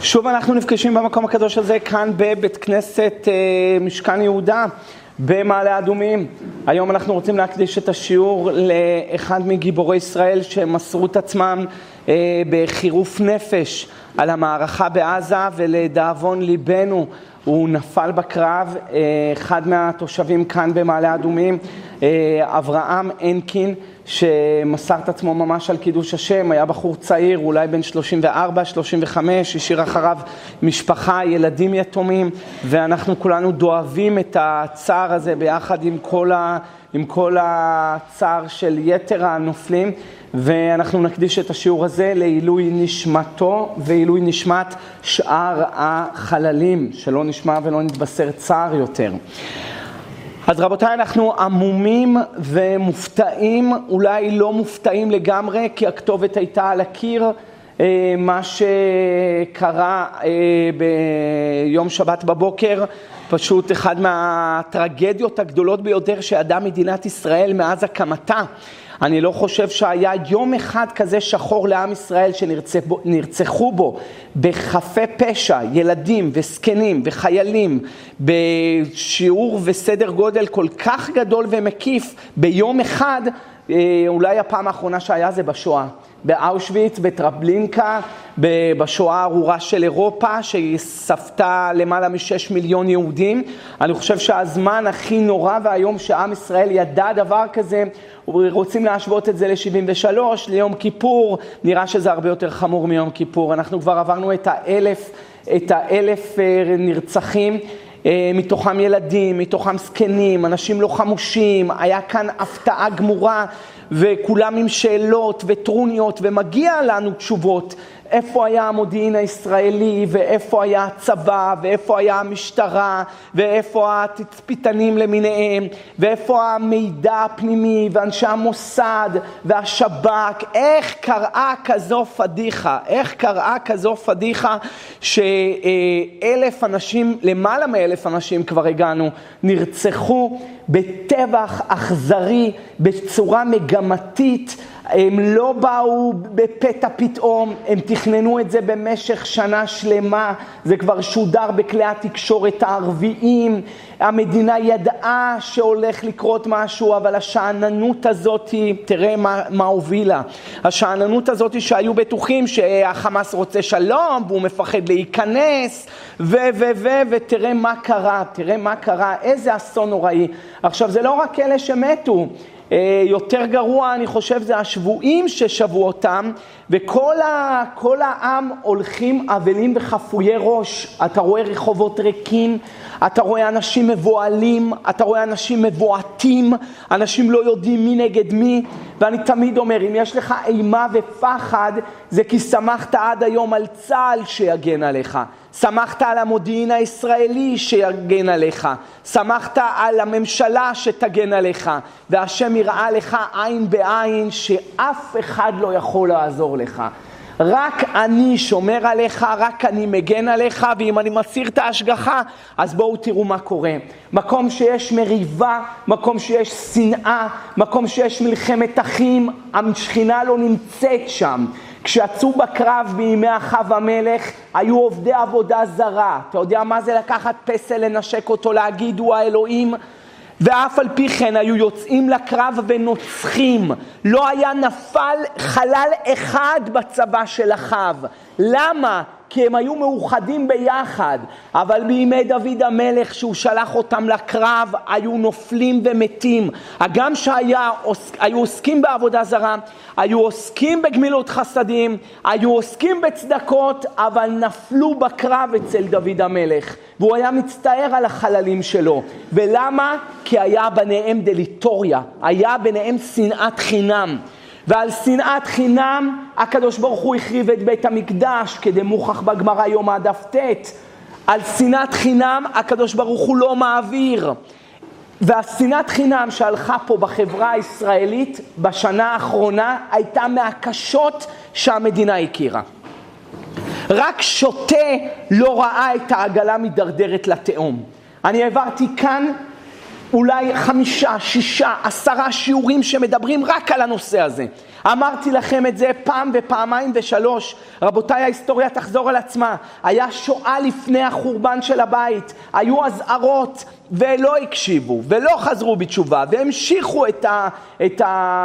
שוב אנחנו נפגשים במקום הקדוש הזה כאן בבית כנסת משכן יהודה במעלה אדומים. היום אנחנו רוצים להקדיש את השיעור לאחד מגיבורי ישראל שמסרו את עצמם בחירוף נפש על המערכה בעזה, ולדאבון ליבנו הוא נפל בקרב. אחד מהתושבים כאן במעלה אדומים, אברהם אנקין, שמסר את עצמו ממש על קידוש השם, היה בחור צעיר, אולי בן 34, 35, השאיר אחריו משפחה, ילדים יתומים, ואנחנו כולנו דואבים את הצער הזה ביחד עם כל הצער של יתר הנופלים, ואנחנו נקדיש את השיעור הזה לעילוי נשמתו ועילוי נשמת שאר החללים, שלא נשמע ולא נתבשר צער יותר. אז רבותיי, אנחנו עמומים ומופתעים, אולי לא מופתעים לגמרי, כי הכתובת הייתה על הקיר. מה שקרה ביום שבת בבוקר, פשוט אחד מהטרגדיות הגדולות ביותר שידעה מדינת ישראל מאז הקמתה. אני לא חושב שהיה יום אחד כזה שחור לעם ישראל שנרצחו בו בחפי פשע, ילדים וסקנים וחיילים, בשיעור וסדר גודל כל כך גדול ומקיף ביום אחד. אולי הפעם האחרונה שהיה זה בשואה, באושוויץ, בטרבלינקה, בשואה הארורה של אירופה, שספתה למעלה מ6 מיליון יהודים. אני חושב שהזמן הכי נורא והיום שעם ישראל ידע דבר כזה, רוצים להשוות את זה ל-73, ליום כיפור, נראה שזה הרבה יותר חמור מיום כיפור. אנחנו כבר עברנו את האלף נרצחים, מתוכם ילדים, מתוכם זקנים, אנשים לא חמושים. היה כאן הפתעה גמורה, וכולם עם שאלות וטרוניות, ומגיע לנו תשובות. איפה היה המודיעין הישראלי, ואיפה היה הצבא, ואיפה היה המשטרה, ואיפה התצפיתנים למיניהם, ואיפה המידע הפנימי, ואנשי המוסד, והשב"כ. איך קרה כזו פדיחה? איך קרה כזו פדיחה ש1,000 אנשים, למעלה מ1,000 אנשים כבר הגענו, נרצחו בטבח אכזרי, בצורה מגמתית. הם לא באו בפתע פתאום, הם תכננו את זה במשך שנה שלמה, זה כבר שודר בכלי התקשורת הערביים, המדינה ידעה שהולך לקרות משהו, אבל השעננות הזאת, תראה מה הובילה. השעננות הזאת שהיו בטוחים שהחמאס רוצה שלום, והוא מפחד להיכנס, ותראה מה קרה, תראה מה קרה, איזה אסון נוראי. עכשיו זה לא רק אלה שמתו, יותר גרוע אני חושב זה השבועים ששבו אותם, וכל העם הולכים אבלים וחפויי ראש. אתה רואה רחובות ריקים, אתה רואה אנשים מבועלים, אתה רואה אנשים מבועטים, אנשים לא יודעים מי נגד מי. ואני תמיד אומר, אם יש לך אימה ופחד, זה כי שמחת עד היום על צה"ל שיגן עליך, שמחת על המודיעין הישראלי שיגן עליך, שמחת על הממשלה שתגן עליך, והשם יראה לך עין בעין שאף אחד לא יכול לעזור לך. רק אני שומר עליך, רק אני מגן עליך, ואם אני מסיר את ההשגחה, אז בואו תראו מה קורה. מקום שיש מריבה, מקום שיש שנאה, מקום שיש מלחמת אחים, השכינה לא נמצאת שם. כשיצאו בקרב בימי אחאב המלך, היו עובדי עבודה זרה. אתה יודע מה זה לקחת פסל, לנשק אותו, להגיד הוא האלוהים? ואף על פי כן היו יוצאים לקרב ונוצחים. לא היה נפל חלל אחד בצבא של אחאב. למה? כי הם היו מאוחדים ביחד. אבל בימי דוד המלך שהוא שלח אותם לקרב, היו נופלים ומתים. הגם שהיו עוסקים בעבודה זרה, היו עוסקים בגמילות חסדים, היו עוסקים בצדקות, אבל נפלו בקרב אצל דוד המלך. והוא היה מצטער על החללים שלו. ולמה? כי היה ביניהם דליטוריה, היה ביניהם שנאת חינם. ועל שנאת חינם הקדוש ברוך הוא החריב את בית המקדש, כדי מוכח בגמרא יום הדף ט'. על שנאת חינם הקדוש ברוך הוא לא מעביר. והשנאת חינם שהלכה פה בחברה הישראלית בשנה האחרונה הייתה מהקשות שהמדינה הכירה. רק שוטה לא ראה את העגלה מדרדרת לתהום. אני העברתי כאן אולי 5, 6, 10 שיעורים שמדברים רק על הנושא הזה. אמרתי לכם את זה פעם ופעמיים ושלוש. רבותיי, ההיסטוריה תחזור על עצמה. היה שואה לפני החורבן של הבית. היו אזהרות ולא הקשיבו ולא חזרו בתשובה והמשיכו את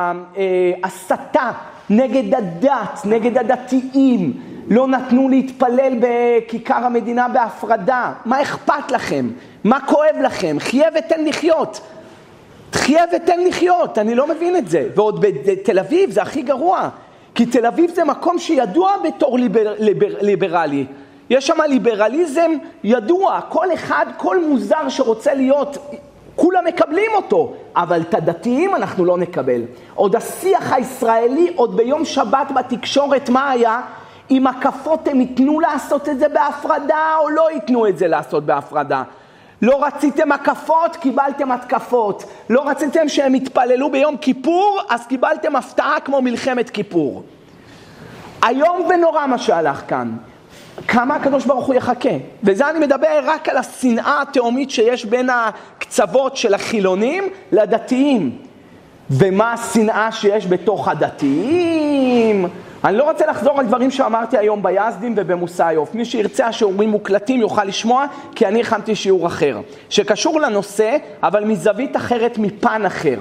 ההסתה נגד הדת, נגד הדתיים. לא נתנו להתפלל בכיכר המדינה בהפרדה. מה אכפת לכם? מה כואב לכם? חיה ותן לחיות. חיה ותן לחיות, אני לא מבין את זה. ועוד בתל אביב זה הכי גרוע. כי תל אביב זה מקום שידוע בתור ליברלי. יש שם ליברליזם ידוע. כל אחד, כל מוזר שרוצה להיות, כולם מקבלים אותו. אבל את הדתיים אנחנו לא נקבל. עוד השיח הישראלי, עוד ביום שבת בתקשורת, מה היה? אם הקפות הם ייתנו לעשות את זה בהפרדה או לא ייתנו את זה לעשות בהפרדה. לא רציתם הקפות, קיבלתם התקפות. לא רציתם שהם יתפללו ביום כיפור, אז קיבלתם הפתעה כמו מלחמת כיפור. היום ונורא מה שהלך כאן. כמה הקדוש ברוך הוא יחכה. וזה אני מדבר רק על השנאה התאומית שיש בין הקצוות של החילונים לדתיים. ומה השנאה שיש בתוך הדתיים? אני לא רוצה לחזור על דברים שאמרתי היום ביזדים ובמוסאיוף. מי שירצה השיעורים מוקלטים יוכל לשמוע, כי אני הכנתי שיעור אחר, שקשור לנושא, אבל מזווית אחרת, מפן אחר.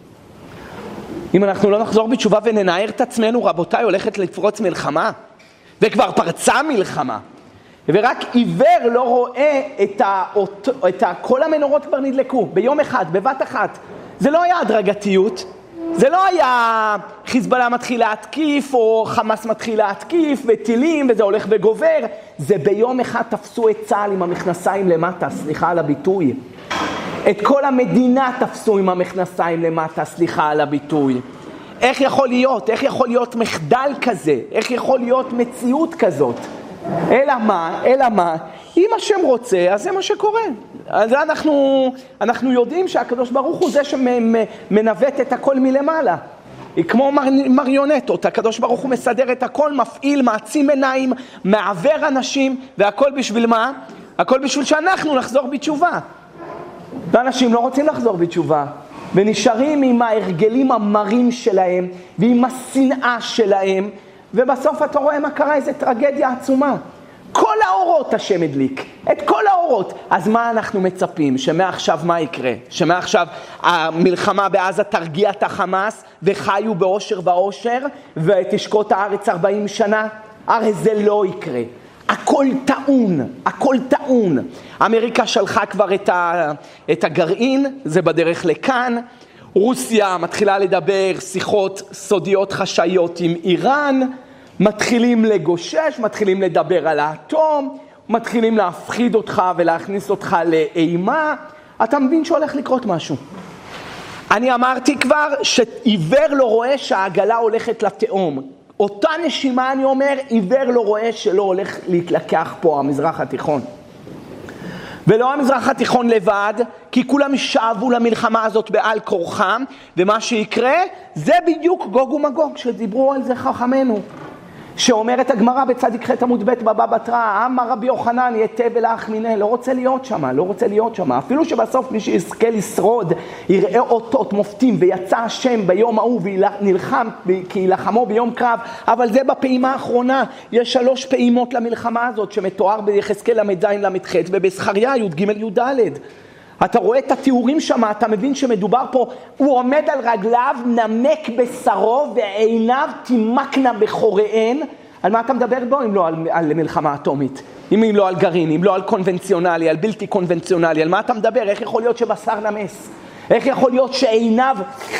אם אנחנו לא נחזור בתשובה וננער את עצמנו, רבותיי, הולכת לפרוץ מלחמה, וכבר פרצה מלחמה. ורק עיוור לא רואה כל המנורות כבר נדלקו, ביום אחד, בבת אחת. זה לא היה הדרגתיות, זה לא היה חיזבאללה מתחיל להתקיף או חמאס מתחיל להתקיף וטילים וזה הולך וגובר. זה ביום אחד תפסו את צה"ל עם המכנסיים למטה, סליחה על הביטוי. את כל המדינה תפסו עם המכנסיים למטה, סליחה על הביטוי. איך יכול להיות? איך יכול להיות מחדל כזה? איך יכול להיות מציאות כזאת? אלא מה? אם השם רוצה, אז זה מה שקורה. אז אנחנו יודעים שהקדוש ברוך הוא זה שמנווט את הכל מלמעלה. כמו מריונטות, הקדוש ברוך הוא מסדר את הכל, מפעיל, מעצים עיניים, מעבר אנשים, והכל בשביל מה? הכל בשביל שאנחנו נחזור בתשובה. ואנשים לא רוצים לחזור בתשובה, ונשארים עם ההרגלים המרים שלהם, ועם השנאה שלהם, ובסוף אתה רואה מה קרה, איזו טרגדיה עצומה. כל האורות השם הדליק, את כל האורות. אז מה אנחנו מצפים? שמעכשיו מה יקרה? שמעכשיו המלחמה בעזה תרגיע את החמאס, וחיו באושר ואושר, ותשקוט הארץ 40 שנה? הרי זה לא יקרה. הכל טעון, הכל טעון. אמריקה שלחה כבר את הגרעין, זה בדרך לכאן. רוסיה מתחילה לדבר שיחות סודיות חשאיות עם איראן, מתחילים לגושש, מתחילים לדבר על האטום, מתחילים להפחיד אותך ולהכניס אותך לאימה. אתה מבין שהולך לקרות משהו. אני אמרתי כבר שעיוור לא רואה שהעגלה הולכת לתאום. אותה נשימה אני אומר, עיוור לא רואה שלא הולך להתלקח פה המזרח התיכון. ולא המזרח התיכון לבד, כי כולם שאבו למלחמה הזאת בעל כורחם, ומה שיקרה זה בדיוק גוג ומגוג שדיברו על זה חכמנו. שאומרת הגמרא בצדיק ח' עמוד ב' בבא בתרא, אמר רבי יוחנן יתה ולאח מיניה, לא רוצה להיות שם, אפילו שבסוף מי שיזכה לשרוד, יראה אותות מופתים, ויצא השם ביום ההוא ונלחם כי ילחמו ביום קרב, אבל זה בפעימה האחרונה. יש 3 פעימות למלחמה הזאת שמתואר ביחזקאל ל"ז ל"ח ובזכריה י"ג י"ד. אתה רואה את התיאורים שם, אתה מבין שמדובר פה, הוא עומד על רגליו, נמק בשרו, ועיניו תימקנה בחוריהן. על מה אתה מדבר בו? אם לא על מלחמה אטומית, אם לא על גרעין, אם לא על קונבנציונלי, על בלתי קונבנציונלי, על מה אתה מדבר? איך יכול להיות שבשר נמס? איך יכול להיות שעיניו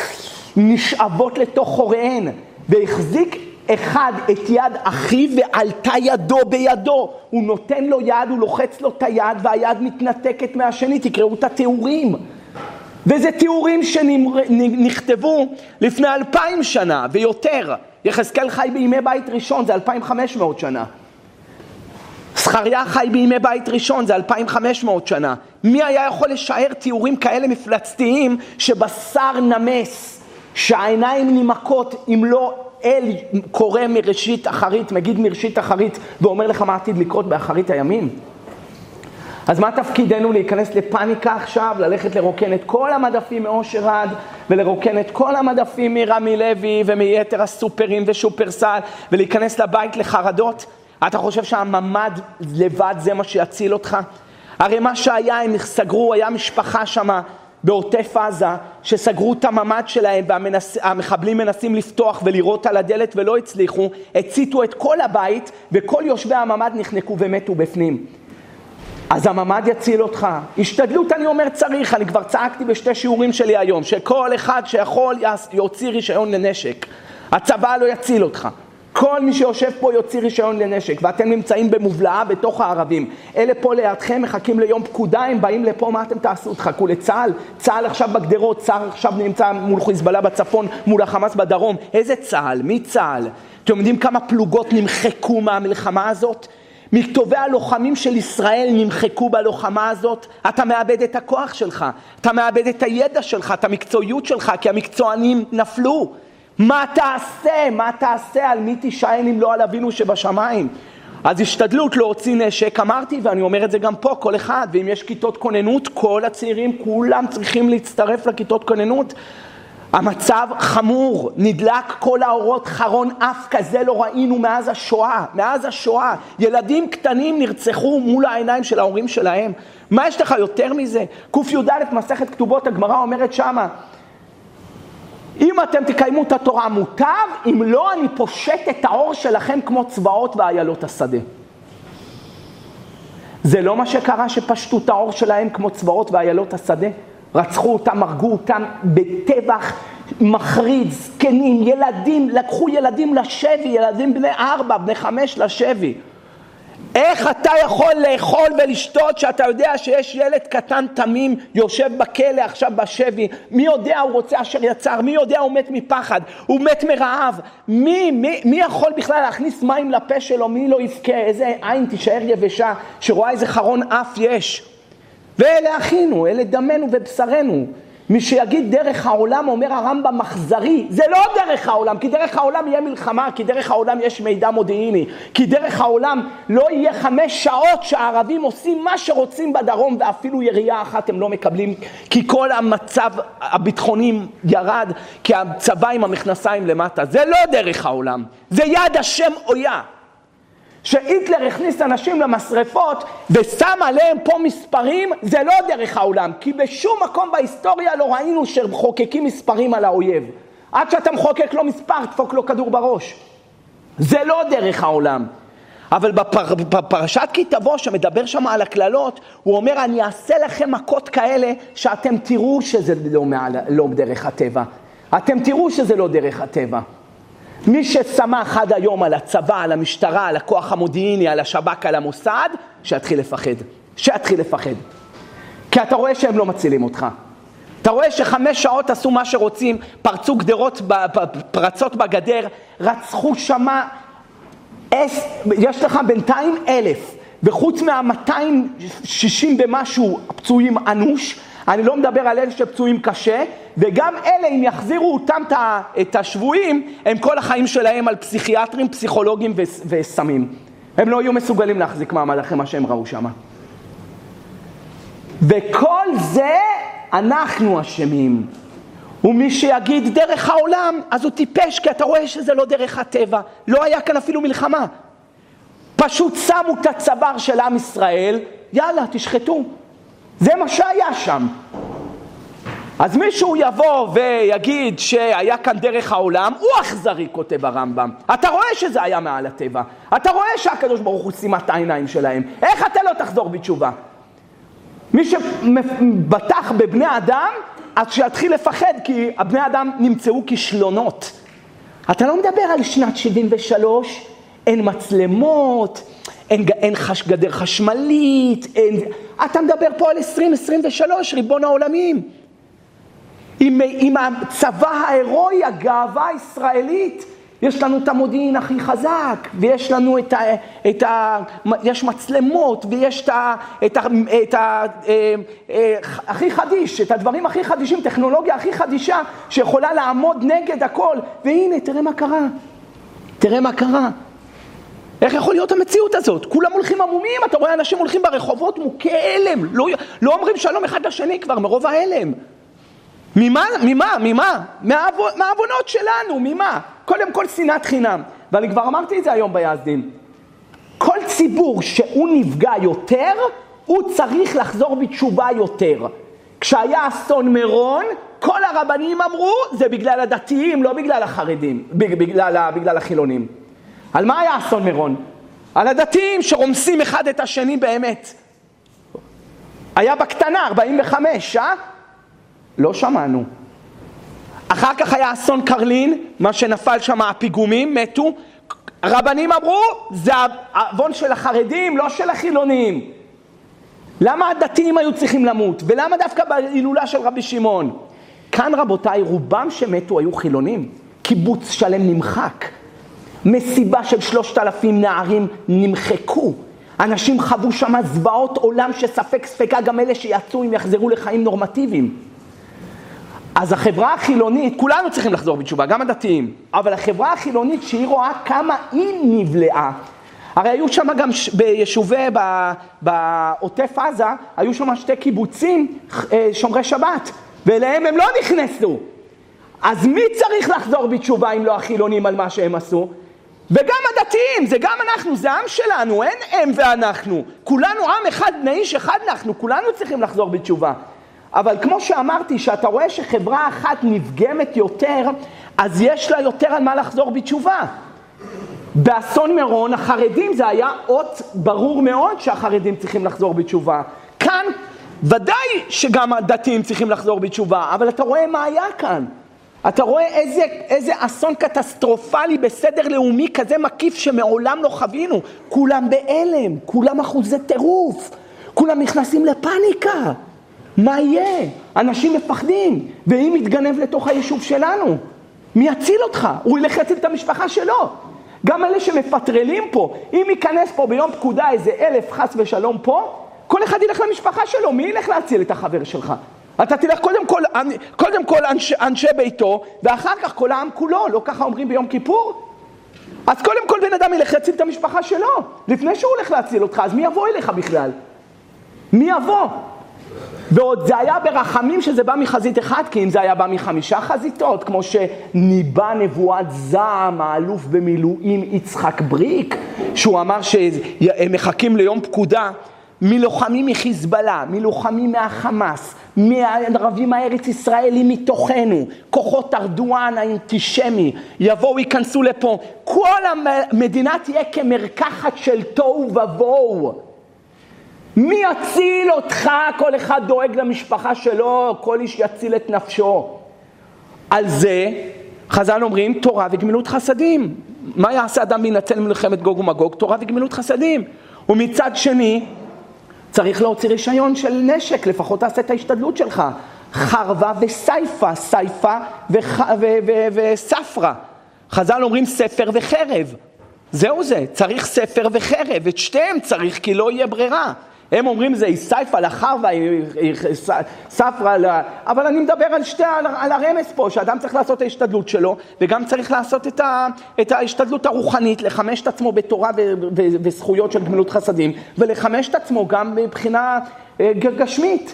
נשאבות לתוך חוריהן? והחזיק אחד את יד אחיו ועלתה ידו בידו. הוא נותן לו יד, הוא לוחץ לו את היד והיד מתנתקת מהשני. תקראו את התיאורים. וזה תיאורים שנכתבו לפני 2000 שנה ויותר. יחזקאל חי בימי בית ראשון, זה 2500 שנה. זכריה חי בימי בית ראשון, זה 2500 שנה. מי היה יכול לשער תיאורים כאלה מפלצתיים שבשר נמס, שהעיניים נמקות, אם לא אל קורא מראשית אחרית, מגיד מראשית אחרית, ואומר לך מה עתיד לקרות באחרית הימים? אז מה תפקידנו? להיכנס לפאניקה עכשיו, ללכת לרוקן את כל המדפים מאושר עד, ולרוקן את כל המדפים מרמי לוי ומיתר הסופרים ושופרסל, ולהיכנס לבית לחרדות? אתה חושב שהממד לבד זה מה שיציל אותך? הרי מה שהיה, הם סגרו, היה משפחה שמה בעוטף עזה, שסגרו את הממד שלהם, והמחבלים מנסים לפתוח ולירות על הדלת ולא הצליחו, הציתו את כל הבית, וכל יושבי הממד נחנקו ומתו בפנים. אז הממד יציל אותך. השתדלות אני אומר צריך, אני כבר צעקתי בשתי שיעורים שלי היום, שכל אחד שיכול יוציא רישיון לנשק. הצבא לא יציל אותך. כל מי שיושב פה יוציא רישיון לנשק, ואתם נמצאים במובלעה בתוך הערבים. אלה פה לידכם מחכים ליום פקודה, הם באים לפה, מה אתם תעשו? תחכו לצהל? צהל עכשיו בגדרות, צהל עכשיו נמצא מול חיזבאללה בצפון, מול החמאס בדרום. איזה צהל? מי צהל? אתם יודעים כמה פלוגות נמחקו מהמלחמה הזאת? מכתובי הלוחמים של ישראל נמחקו בלוחמה הזאת. אתה מאבד את הכוח שלך, אתה מאבד את הידע שלך, את המקצועיות שלך, כי המקצוענים נפלו. מה תעשה? מה תעשה? על מי תישען אם לא על אבינו שבשמיים? אז השתדלות להוציא נשק, אמרתי, ואני אומר את זה גם פה, כל אחד, ואם יש כיתות כוננות, כל הצעירים, כולם צריכים להצטרף לכיתות כוננות. המצב חמור, נדלק כל האורות, חרון אף כזה לא ראינו מאז השואה, מאז השואה. ילדים קטנים נרצחו מול העיניים של ההורים שלהם. מה יש לך יותר מזה? ק"י"ד מסכת כתובות, הגמרא אומרת שמה, אם אתם תקיימו את התורה מוטב, אם לא אני פושט את האור שלכם כמו צבאות ואיילות השדה. זה לא מה שקרה שפשטו את האור שלהם כמו צבאות ואיילות השדה? רצחו אותם, הרגו אותם בטבח מחריד, זקנים, ילדים, לקחו ילדים לשבי, ילדים בני 4, בני 5 לשבי. איך אתה יכול לאכול ולשתות שאתה יודע שיש ילד קטן תמים יושב בכלא עכשיו בשבי? מי יודע הוא רוצה אשר יצר? מי יודע הוא מת מפחד? הוא מת מרעב? מי יכול בכלל להכניס מים לפה שלו? מי לא יבכה? איזה עין תישאר יבשה שרואה איזה חרון אף יש? ואלה אחינו, אלה דמנו ובשרנו. מי שיגיד דרך העולם, אומר הרמב"ם מחזרי, זה לא דרך העולם, כי דרך העולם יהיה מלחמה, כי דרך העולם יש מידע מודיעיני, כי דרך העולם לא יהיה 5 שעות שהערבים עושים מה שרוצים בדרום, ואפילו ירייה אחת הם לא מקבלים, כי כל המצב הביטחוני ירד, כי הצבא עם המכנסיים למטה. זה לא דרך העולם, זה יד השם אויה. שהיטלר הכניס אנשים למשרפות ושם עליהם פה מספרים, זה לא דרך העולם, כי בשום מקום בהיסטוריה לא ראינו שחוקקים מספרים על האויב. עד שאתה מחוקק לו מספר, תפוק לו כדור בראש. זה לא דרך העולם. אבל בפרשת כי תבוא שמדבר שם על הכללות, הוא אומר אני אעשה לכם מכות כאלה שאתם תראו שזה לא דרך הטבע. אתם תראו שזה לא דרך הטבע. מי ששמח עד היום על הצבא, על המשטרה, על הכוח המודיעיני, על השב"כ, על המוסד, שיתחיל לפחד. שיתחיל לפחד. כי אתה רואה שהם לא מצילים אותך. אתה רואה ש5 שעות עשו מה שרוצים, פרצו גדרות, פרצות בגדר, רצחו שמה, יש לך בינתיים 1,000, וחוץ מה-260 ומשהו פצועים אנוש, אני לא מדבר על אלה שפצועים קשה, וגם אלה, אם יחזירו אותם את השבויים, הם כל החיים שלהם על פסיכיאטרים, פסיכולוגים וסמים. הם לא יהיו מסוגלים להחזיק מעמד אחרי מה שהם ראו שם. וכל זה אנחנו אשמים. ומי שיגיד דרך העולם, אז הוא טיפש, כי אתה רואה שזה לא דרך הטבע. לא היה כאן אפילו מלחמה. פשוט שמו את הצוואר של עם ישראל, יאללה, תשחטו. זה מה שהיה שם. אז מישהו יבוא ויגיד שהיה כאן דרך העולם, הוא אכזרי, כותב הרמב"ם. אתה רואה שזה היה מעל הטבע. אתה רואה שהקדוש ברוך הוא שימת את העיניים שלהם. איך אתה לא תחזור בתשובה? מי שבטח בבני אדם, אז שיתחיל לפחד, כי הבני אדם נמצאו כישלונות. אתה לא מדבר על שנת 73, אין מצלמות, אין גדר חשמלית, אתה מדבר פה על 2023, ריבון העולמים. עם הצבא ההירואי, הגאווה הישראלית, יש לנו את המודיעין הכי חזק, ויש לנו יש מצלמות, ויש הכי חדיש, את הדברים הכי חדישים, טכנולוגיה הכי חדישה, שיכולה לעמוד נגד הכל. והנה, תראה מה קרה. תראה מה קרה. איך יכול להיות המציאות הזאת? כולם הולכים עמומים, אתה רואה אנשים הולכים ברחובות מוכי הלם, לא אומרים שלום אחד לשני כבר מרוב ההלם. ממה? מהעוונות שלנו, ממה? קודם כל שנאת חינם. ואני כבר אמרתי את זה היום ביזדים. כל ציבור שהוא נפגע יותר, הוא צריך לחזור בתשובה יותר. כשהיה אסון מירון, כל הרבנים אמרו, זה בגלל הדתיים, לא בגלל החרדים, בגלל החילונים. על מה היה אסון מירון? על הדתיים שרומסים אחד את השני באמת. היה בקטנה, 45, לא שמענו. אחר כך היה אסון קרלין, מה שנפל שם, הפיגומים, מתו. רבנים אמרו, זה העוון של החרדים, לא של החילונים. למה הדתיים היו צריכים למות? ולמה דווקא בהילולה של רבי שמעון? כאן רבותיי, רובם שמתו היו חילונים. קיבוץ שלם נמחק. מסיבה של 3,000 נערים נמחקו. אנשים חוו שם זוועות עולם שספק ספקה גם אלה שיצאו אם יחזרו לחיים נורמטיביים. אז החברה החילונית, כולנו צריכים לחזור בתשובה, גם הדתיים. אבל החברה החילונית שהיא רואה כמה היא נבלעה. הרי היו שם גם ביישובי, בעוטף עזה, היו שם 2 קיבוצים שומרי שבת. ואליהם הם לא נכנסו. אז מי צריך לחזור בתשובה אם לא החילונים על מה שהם עשו? וגם הדתיים, זה גם אנחנו, זה עם שלנו, אין הם ואנחנו. כולנו עם אחד, בני איש אחד אנחנו, כולנו צריכים לחזור בתשובה. אבל כמו שאמרתי, שאתה רואה שחברה אחת נפגמת יותר, אז יש לה יותר על מה לחזור בתשובה. באסון מירון, החרדים זה היה אות ברור מאוד שהחרדים צריכים לחזור בתשובה. כאן ודאי שגם הדתיים צריכים לחזור בתשובה, אבל אתה רואה מה היה כאן. אתה רואה איזה אסון קטסטרופלי בסדר לאומי כזה מקיף שמעולם לא חווינו. כולם בהלם, כולם אחוזי טירוף, כולם נכנסים לפניקה. מה יהיה? אנשים מפחדים, ואם יתגנב לתוך היישוב שלנו, מי יציל אותך? הוא ילך להציל את המשפחה שלו. גם אלה שמפטרלים פה, אם ייכנס פה ביום פקודה איזה 1,000 חס ושלום פה, כל אחד ילך למשפחה שלו, מי ילך להציל את החבר שלך? אתה תלך קודם כל אנשי ביתו, ואחר כך כל העם כולו, לא ככה אומרים ביום כיפור? אז קודם כל בן אדם ילך להציל את המשפחה שלו, לפני שהוא הולך להציל אותך, אז מי יבוא אליך בכלל? מי יבוא? ועוד זה היה ברחמים שזה בא מחזית אחד, כי אם זה היה בא מ5 חזיתות, כמו שניבא נבואת זעם, האלוף במילואים יצחק בריק, שהוא אמר שהם מחכים ליום פקודה, מלוחמים מחיזבאללה, מלוחמים מהחמאס, מהערבים הארץ ישראלים מתוכנו, כוחות ארדואן האנטישמי, יבואו, ייכנסו לפה, כל המדינה תהיה כמרקחת של תוהו ובוהו. מי יציל אותך? כל אחד דואג למשפחה שלו, כל איש יציל את נפשו. על זה חז"ל אומרים תורה וגמילות חסדים. מה יעשה אדם וינצל מלחמת גוג ומגוג? תורה וגמילות חסדים. ומצד שני, צריך להוציא רישיון של נשק, לפחות תעשה את ההשתדלות שלך. חרבה וסייפה, סייפה וספרה. חז"ל אומרים ספר וחרב. זהו זה, צריך ספר וחרב, את שתיהם צריך כי לא יהיה ברירה. הם אומרים זה סייפה לחרבה, ספרה, אבל אני מדבר על הרמז פה, שאדם צריך לעשות את ההשתדלות שלו, וגם צריך לעשות את ההשתדלות הרוחנית, לחמש את עצמו בתורה וזכויות של גמילות חסדים, ולחמש את עצמו גם מבחינה גשמית.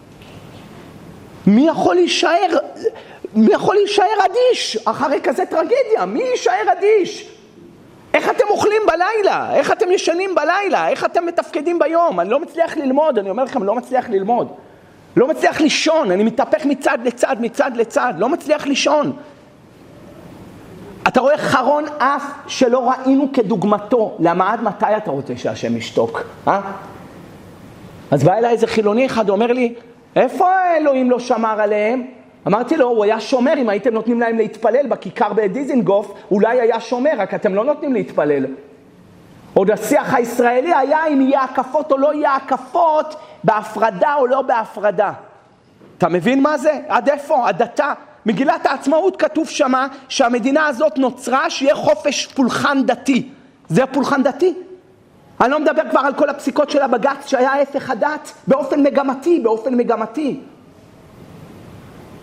מי יכול להישאר אדיש אחרי כזה טרגדיה? מי יישאר אדיש? איך אתם אוכלים בלילה? איך אתם ישנים בלילה? איך אתם מתפקדים ביום? אני לא מצליח ללמוד, אני אומר לכם, לא מצליח ללמוד. לא מצליח לישון, אני מתהפך מצד לצד, מצד לצד, לא מצליח לישון. אתה רואה חרון אף שלא ראינו כדוגמתו. למה עד מתי אתה רוצה שהשם ישתוק? אז בא אליי איזה חילוני אחד, אומר לי, איפה האלוהים לא שמר עליהם? אמרתי לו, הוא היה שומר, אם הייתם נותנים להם להתפלל בכיכר בדיזינגוף, אולי היה שומר, רק אתם לא נותנים להתפלל. עוד השיח הישראלי היה אם יהיה הקפות או לא יהיה הקפות, בהפרדה או לא בהפרדה. אתה מבין מה זה? עד איפה? הדתה. מגילת העצמאות כתוב שמה שהמדינה הזאת נוצרה שיהיה חופש פולחן דתי. זה פולחן דתי. אני לא מדבר כבר על כל הפסיקות של הבג"ץ שהיה הפך הדת באופן מגמתי.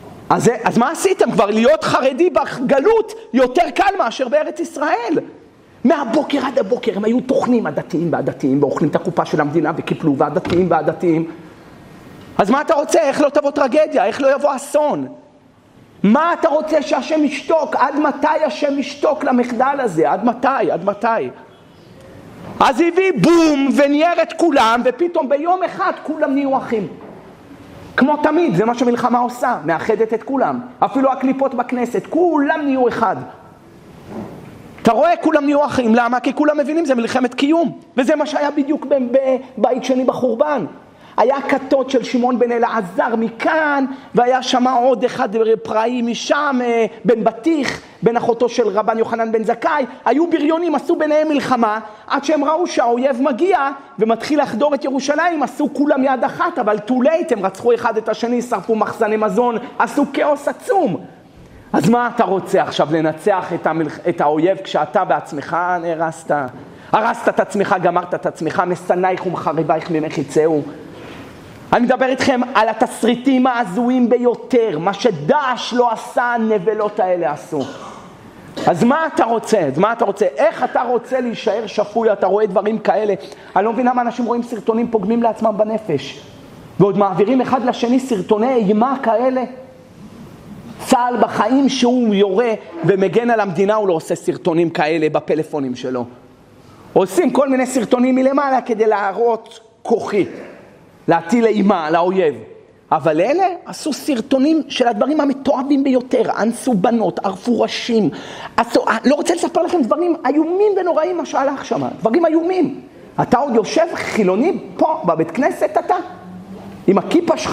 אז מה עשיתם? כבר להיות חרדי בגלות יותר קל מאשר בארץ ישראל. מהבוקר עד הבוקר הם היו תוכנים הדתיים ואוכלים את הקופה של המדינה וקיפלו והדתיים. אז מה אתה רוצה? איך לא תבוא טרגדיה? איך לא יבוא אסון? מה אתה רוצה שהשם ישתוק? עד מתי השם ישתוק למחדל הזה? עד מתי? אז הביא בום ונייר את כולם, ופתאום ביום אחד כולם נהיו אחים. כמו תמיד, זה מה שמלחמה עושה, מאחדת את כולם. אפילו הקליפות בכנסת, כולם נהיו אחד. אתה רואה, כולם נהיו אחים. למה? כי כולם מבינים, זה מלחמת קיום. וזה מה שהיה בדיוק בבית שני בחורבן. היה כתות של שמעון בן אלעזר מכאן, והיה שם עוד אחד פראי משם, בן בטיח, בן אחותו של רבן יוחנן בן זכאי. היו בריונים, עשו ביניהם מלחמה, עד שהם ראו שהאויב מגיע ומתחיל לחדור את ירושלים. עשו כולם יד אחת, אבל too late, הם רצחו אחד את השני, שרפו מחסני מזון, עשו כאוס עצום. אז מה אתה רוצה עכשיו, לנצח את האויב כשאתה בעצמך הרסת את עצמך, גמרת את עצמך, משנאיך ומחריבייך ממך יצאו. אני מדבר איתכם על התסריטים העזויים ביותר, מה שדאעש לא עשה, הנבלות האלה עשו. אז מה אתה רוצה? איך אתה רוצה להישאר שפוי? אתה רואה דברים כאלה. אני לא מבין למה אנשים רואים סרטונים פוגמים לעצמם בנפש, ועוד מעבירים אחד לשני סרטוני אימה כאלה. צה"ל בחיים שהוא יורה ומגן על המדינה, הוא לא עושה סרטונים כאלה בפלאפונים שלו. עושים כל מיני סרטונים מלמעלה כדי להראות כוחי, להטיל אימה על האויב. אבל אלה עשו סרטונים של הדברים המתועבים ביותר, אנסו בנות, ערפו ראשים, לא רוצה לספר לכם דברים איומים ונוראים מה שהלך שם, דברים איומים. אתה עוד יושב חילוני פה בבית כנסת אתה, עם הכיפה שלך,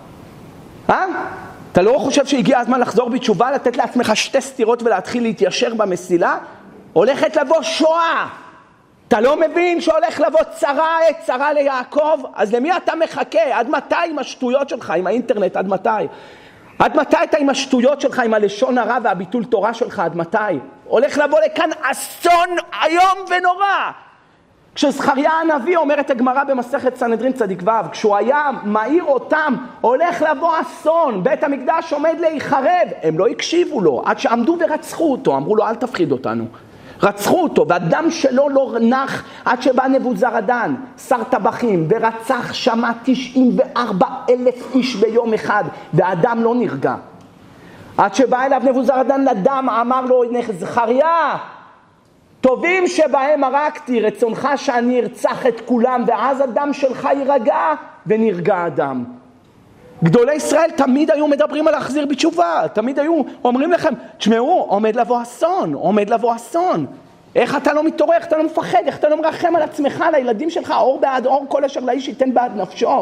אתה לא חושב שהגיע הזמן לחזור בתשובה, לתת לעצמך 2 סתירות ולהתחיל להתיישר במסילה? הולכת לבוא שואה. אתה לא מבין שהולך לבוא צרה ליעקב? אז למי אתה מחכה? עד מתי עם השטויות שלך, עם האינטרנט? עד מתי? עד מתי אתה עם השטויות שלך, עם הלשון הרע והביטול תורה שלך? עד מתי? הולך לבוא לכאן אסון איום ונורא. כשזכריה הנביא, אומרת הגמרא במסכת סנהדרין צדיק ו', כשהוא היה מעיר אותם, הולך לבוא אסון, בית המקדש עומד להיחרב. הם לא הקשיבו לו, עד שעמדו ורצחו אותו, אמרו לו אל תפחיד אותנו. רצחו אותו, והדם שלו לא נח עד שבא נבוזראדן, שר טבחים, ורצח שמה 94,000 איש ביום אחד, והדם לא נרגע. עד שבא אליו נבוזראדן לדם, אמר לו זכריה, טובים שבהם הרגתי, רצונך שאני ארצח את כולם, ואז הדם שלך יירגע, ונרגע הדם. גדולי ישראל תמיד היו מדברים על להחזיר בתשובה, תמיד היו אומרים לכם, תשמעו, עומד לבוא אסון. איך אתה לא מתעורר, איך אתה לא מפחד, איך אתה לא מרחם על עצמך, על הילדים שלך, אור בעד אור, כל אשר לאיש ייתן בעד נפשו.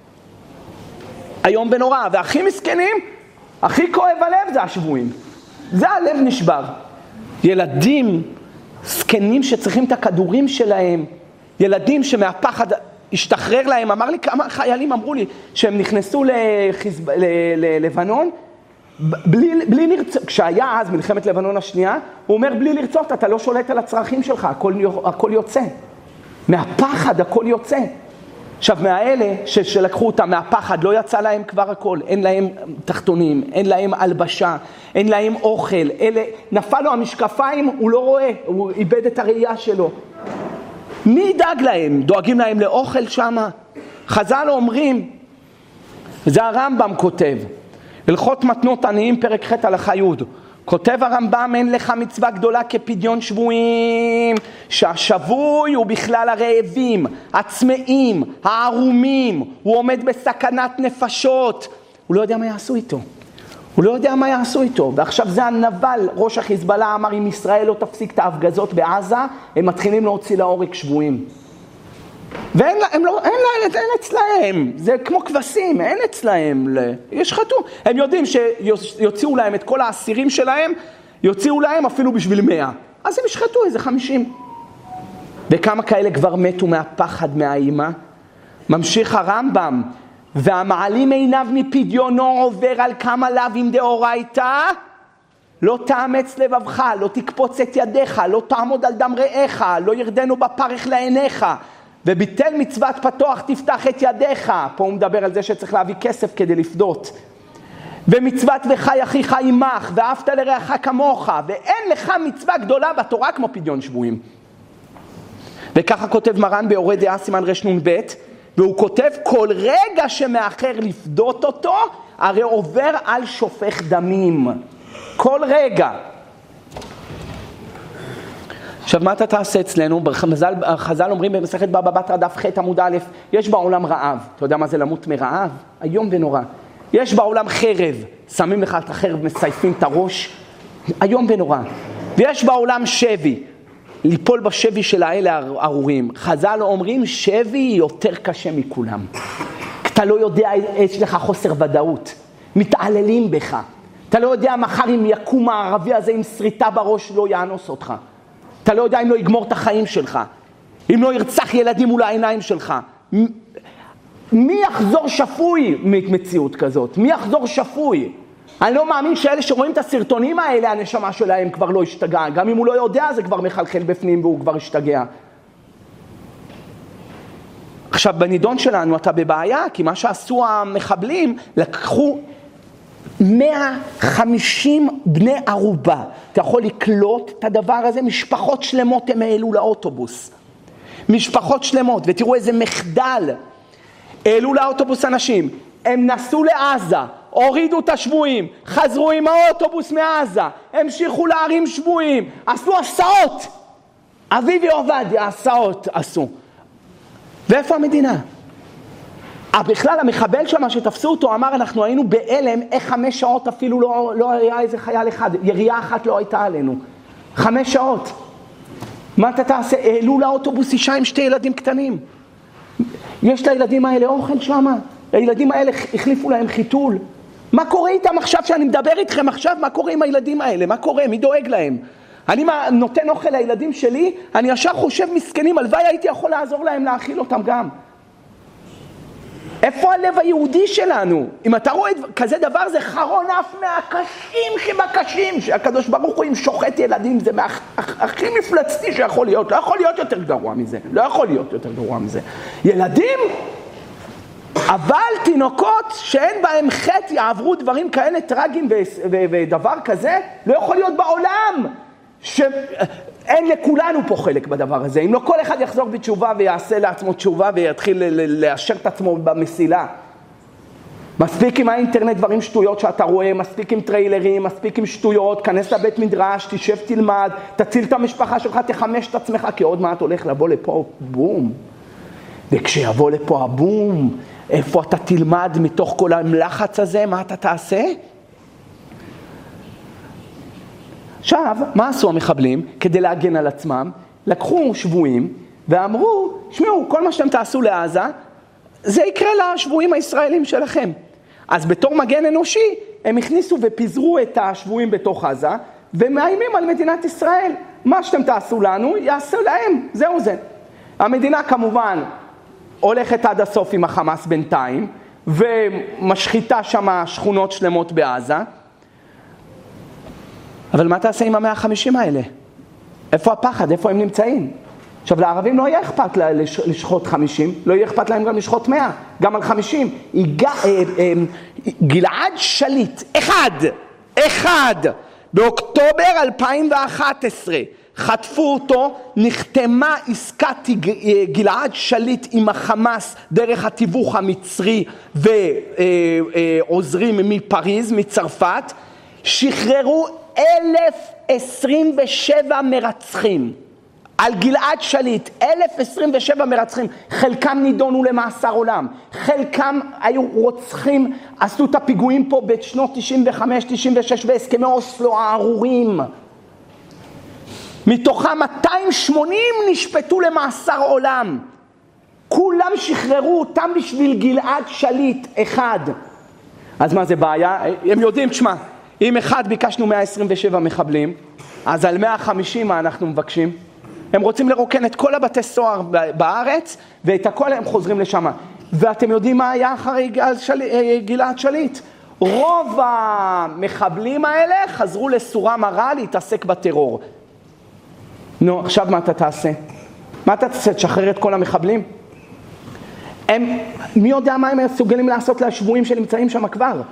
היום בנורא, והכי מסכנים, הכי כואב הלב זה השבויים. זה הלב נשבר. ילדים, סכנים שצריכים את הכדורים שלהם, ילדים שמהפחד השתחרר להם. אמר לי כמה חיילים אמרו לי שהם נכנסו ללבנון בלי לרצות. כשהיה אז מלחמת לבנון השנייה, הוא אומר בלי לרצות, אתה לא שולט על הצרכים שלך, הכל יוצא. מהפחד הכל יוצא. עכשיו מהאלה שלקחו אותם מהפחד, לא יצא להם כבר הכל, אין להם תחתונים, אין להם הלבשה, אין להם אוכל, נפל לו המשקפיים, הוא לא רואה, הוא איבד את הראייה שלו. מי ידאג להם? דואגים להם לאוכל שמה? חז"ל אומרים, זה הרמב"ם כותב, הלכות מתנות עניים פרק ח' הלכה י', כותב הרמב"ם, אין לך מצווה גדולה כפדיון שבויים, שהשבוי הוא בכלל הרעבים, הצמאים, הערומים, הוא עומד בסכנת נפשות, הוא לא יודע מה יעשו איתו. ועכשיו זה הנבל, ראש החיזבאללה אמר, אם ישראל לא תפסיק את ההפגזות בעזה, הם מתחילים להוציא להורג שבויים. ואין אצלהם, זה כמו כבשים, אין אצלהם, ישחטו. הם יודעים שיוציאו להם את כל האסירים שלהם, יוציאו להם אפילו בשביל 100. אז הם ישחטו איזה 50. וכמה כאלה כבר מתו מהפחד, מהאימה? ממשיך הרמב"ם, והמעלים עיניו מפדיונו עובר על כמה לאווים דאורייתא, לא תאמץ לבבך, לא תקפוץ את ידיך, לא תעמוד על דם רעך, לא ירדנו בפרך לעיניך, וביטל מצוות פתוח תפתח את ידיך. פה הוא מדבר על זה שצריך להביא כסף כדי לפדות. ומצוות וחי אחיך עמך, ואהבת לרעך כמוך, ואין לך מצווה גדולה בתורה כמו פדיון שבויים. וככה כותב מרן ביורה דעה סימן רנ"ב, והוא כותב כל רגע שמאחר לפדות אותו, הרי עובר על שופך דמים. כל רגע. עכשיו מה אתה תעשה אצלנו? חז"ל אומרים במסכת בבא בתרא דף ח' עמוד א', יש בעולם רעב. אתה יודע מה זה למות מרעב? איום ונורא. יש בעולם חרב, שמים לך את החרב, מסייפים את הראש, איום ונורא. ויש בעולם שבי, ליפול בשבי של האלה ארורים. חז"ל אומרים שבי יותר קשה מכולם. אתה לא יודע, יש לך חוסר ודאות, מתעללים בך. אתה לא יודע מחר אם יקום הערבי הזה עם שריטה בראש לא יאנוס אותך. אתה לא יודע אם לא יגמור את החיים שלך, אם לא ירצח ילדים מול העיניים שלך. מי יחזור שפוי ממציאות כזאת? מי יחזור שפוי? אני לא מאמין שאלה שרואים את הסרטונים האלה, הנשמה שלהם כבר לא השתגע. גם אם הוא לא יודע, זה כבר מחלחל בפנים והוא כבר השתגע. עכשיו, בנידון שלנו אתה בבעיה, כי מה שעשו המחבלים, לקחו 150 בני ערובה. אתה יכול לקלוט את הדבר הזה? משפחות שלמות הם העלו לאוטובוס. משפחות שלמות, ותראו איזה מחדל. העלו לאוטובוס אנשים, הם נסעו לעזה, הורידו את השבויים, חזרו עם האוטובוס מעזה, המשיכו להרים שבויים, עשו הסעות. אביבי עובדיה, הסעות עשו. ואיפה המדינה? בכלל המחבל שמה שתפסו אותו אמר, אנחנו היינו באלם, איך 5 שעות אפילו לא היה איזה חייל אחד, ירייה אחת לא הייתה עלינו. 5 שעות. מה אתה תעשה? העלו לאוטובוס אישה עם 2 ילדים קטנים. יש לילדים האלה אוכל שמה? הילדים האלה החליפו להם חיתול. מה קורה איתם עכשיו שאני מדבר איתכם עכשיו? מה קורה עם הילדים האלה? מה קורה? מי דואג להם? אני נותן אוכל לילדים שלי, אני ישר חושב מסכנים, הלוואי הייתי יכול לעזור להם להאכיל אותם גם. איפה הלב היהודי שלנו? אם אתה רואה כזה דבר, זה חרון אף מהקשים שבקשים, שהקדוש ברוך הוא עם שוחט ילדים, זה הכי מפלצתי שיכול להיות. לא יכול להיות יותר גרוע מזה. לא יכול להיות יותר גרוע מזה. ילדים, אבל תינוקות שאין בהם חטא יעברו דברים כאלה טרגיים ודבר כזה, לא יכול להיות בעולם. שאין לכולנו פה חלק בדבר הזה. אם לא כל אחד יחזור בתשובה ויעשה לעצמו תשובה ויתחיל לאשר את עצמו במסילה. מספיק עם האינטרנט דברים שטויות שאתה רואה, מספיק עם טריילרים, מספיק עם שטויות, כנס לבית מדרש, תשב תלמד, תציל את המשפחה שלך, תחמש את עצמך, כי עוד מעט הולך לבוא לפה בום. וכשיבוא לפה הבום, איפה אתה תלמד מתוך כל המלחץ הזה, מה אתה תעשה? עכשיו, מה עשו המחבלים כדי להגן על עצמם? לקחו שבויים ואמרו, שמעו, כל מה שאתם תעשו לעזה, זה יקרה לשבויים הישראלים שלכם. אז בתור מגן אנושי, הם הכניסו ופיזרו את השבויים בתוך עזה, ומאיימים על מדינת ישראל. מה שאתם תעשו לנו, יעשו להם, זהו זה. המדינה כמובן הולכת עד הסוף עם החמאס בינתיים, ומשחיתה שם שכונות שלמות בעזה, אבל מה תעשה עם 150 האלה? איפה הפחד? איפה הם נמצאים? עכשיו, לערבים לא יהיה אכפת לשחוט 50, לא יהיה אכפת להם גם לשחוט 100, גם על 50. גלעד שליט, אחד, באוקטובר 2011, חטפו אותו, נחתמה עסקת גלעד שליט עם החמאס דרך התיווך המצרי ועוזרים מפריז, מצרפת, שחררו 1,027 מרצחים. על גלעד שליט, 1,027 מרצחים, חלקם נידונו למאסר עולם, חלקם היו רוצחים, עשו את הפיגועים פה בשנות 95, 96 והסכמי אוסלו הארורים. מתוכם 280 נשפטו למאסר עולם. כולם שחררו אותם בשביל גלעד שליט אחד. אז מה זה בעיה? הם יודעים, תשמע, אם אחד ביקשנו 127 מחבלים, אז על 150 מה אנחנו מבקשים? הם רוצים לרוקן את כל הבתי סוהר בארץ, ואת הכל הם חוזרים לשם. ואתם יודעים מה היה אחרי גלעד שליט? רוב המחבלים האלה חזרו לסורה מרה להתעסק בטרור. נו, עכשיו מה אתה תעשה? מה אתה תעשה? תשחרר את כל המחבלים? מי יודע מה הם מסוגלים לעשות לשבויים שנמצאים שם כבר?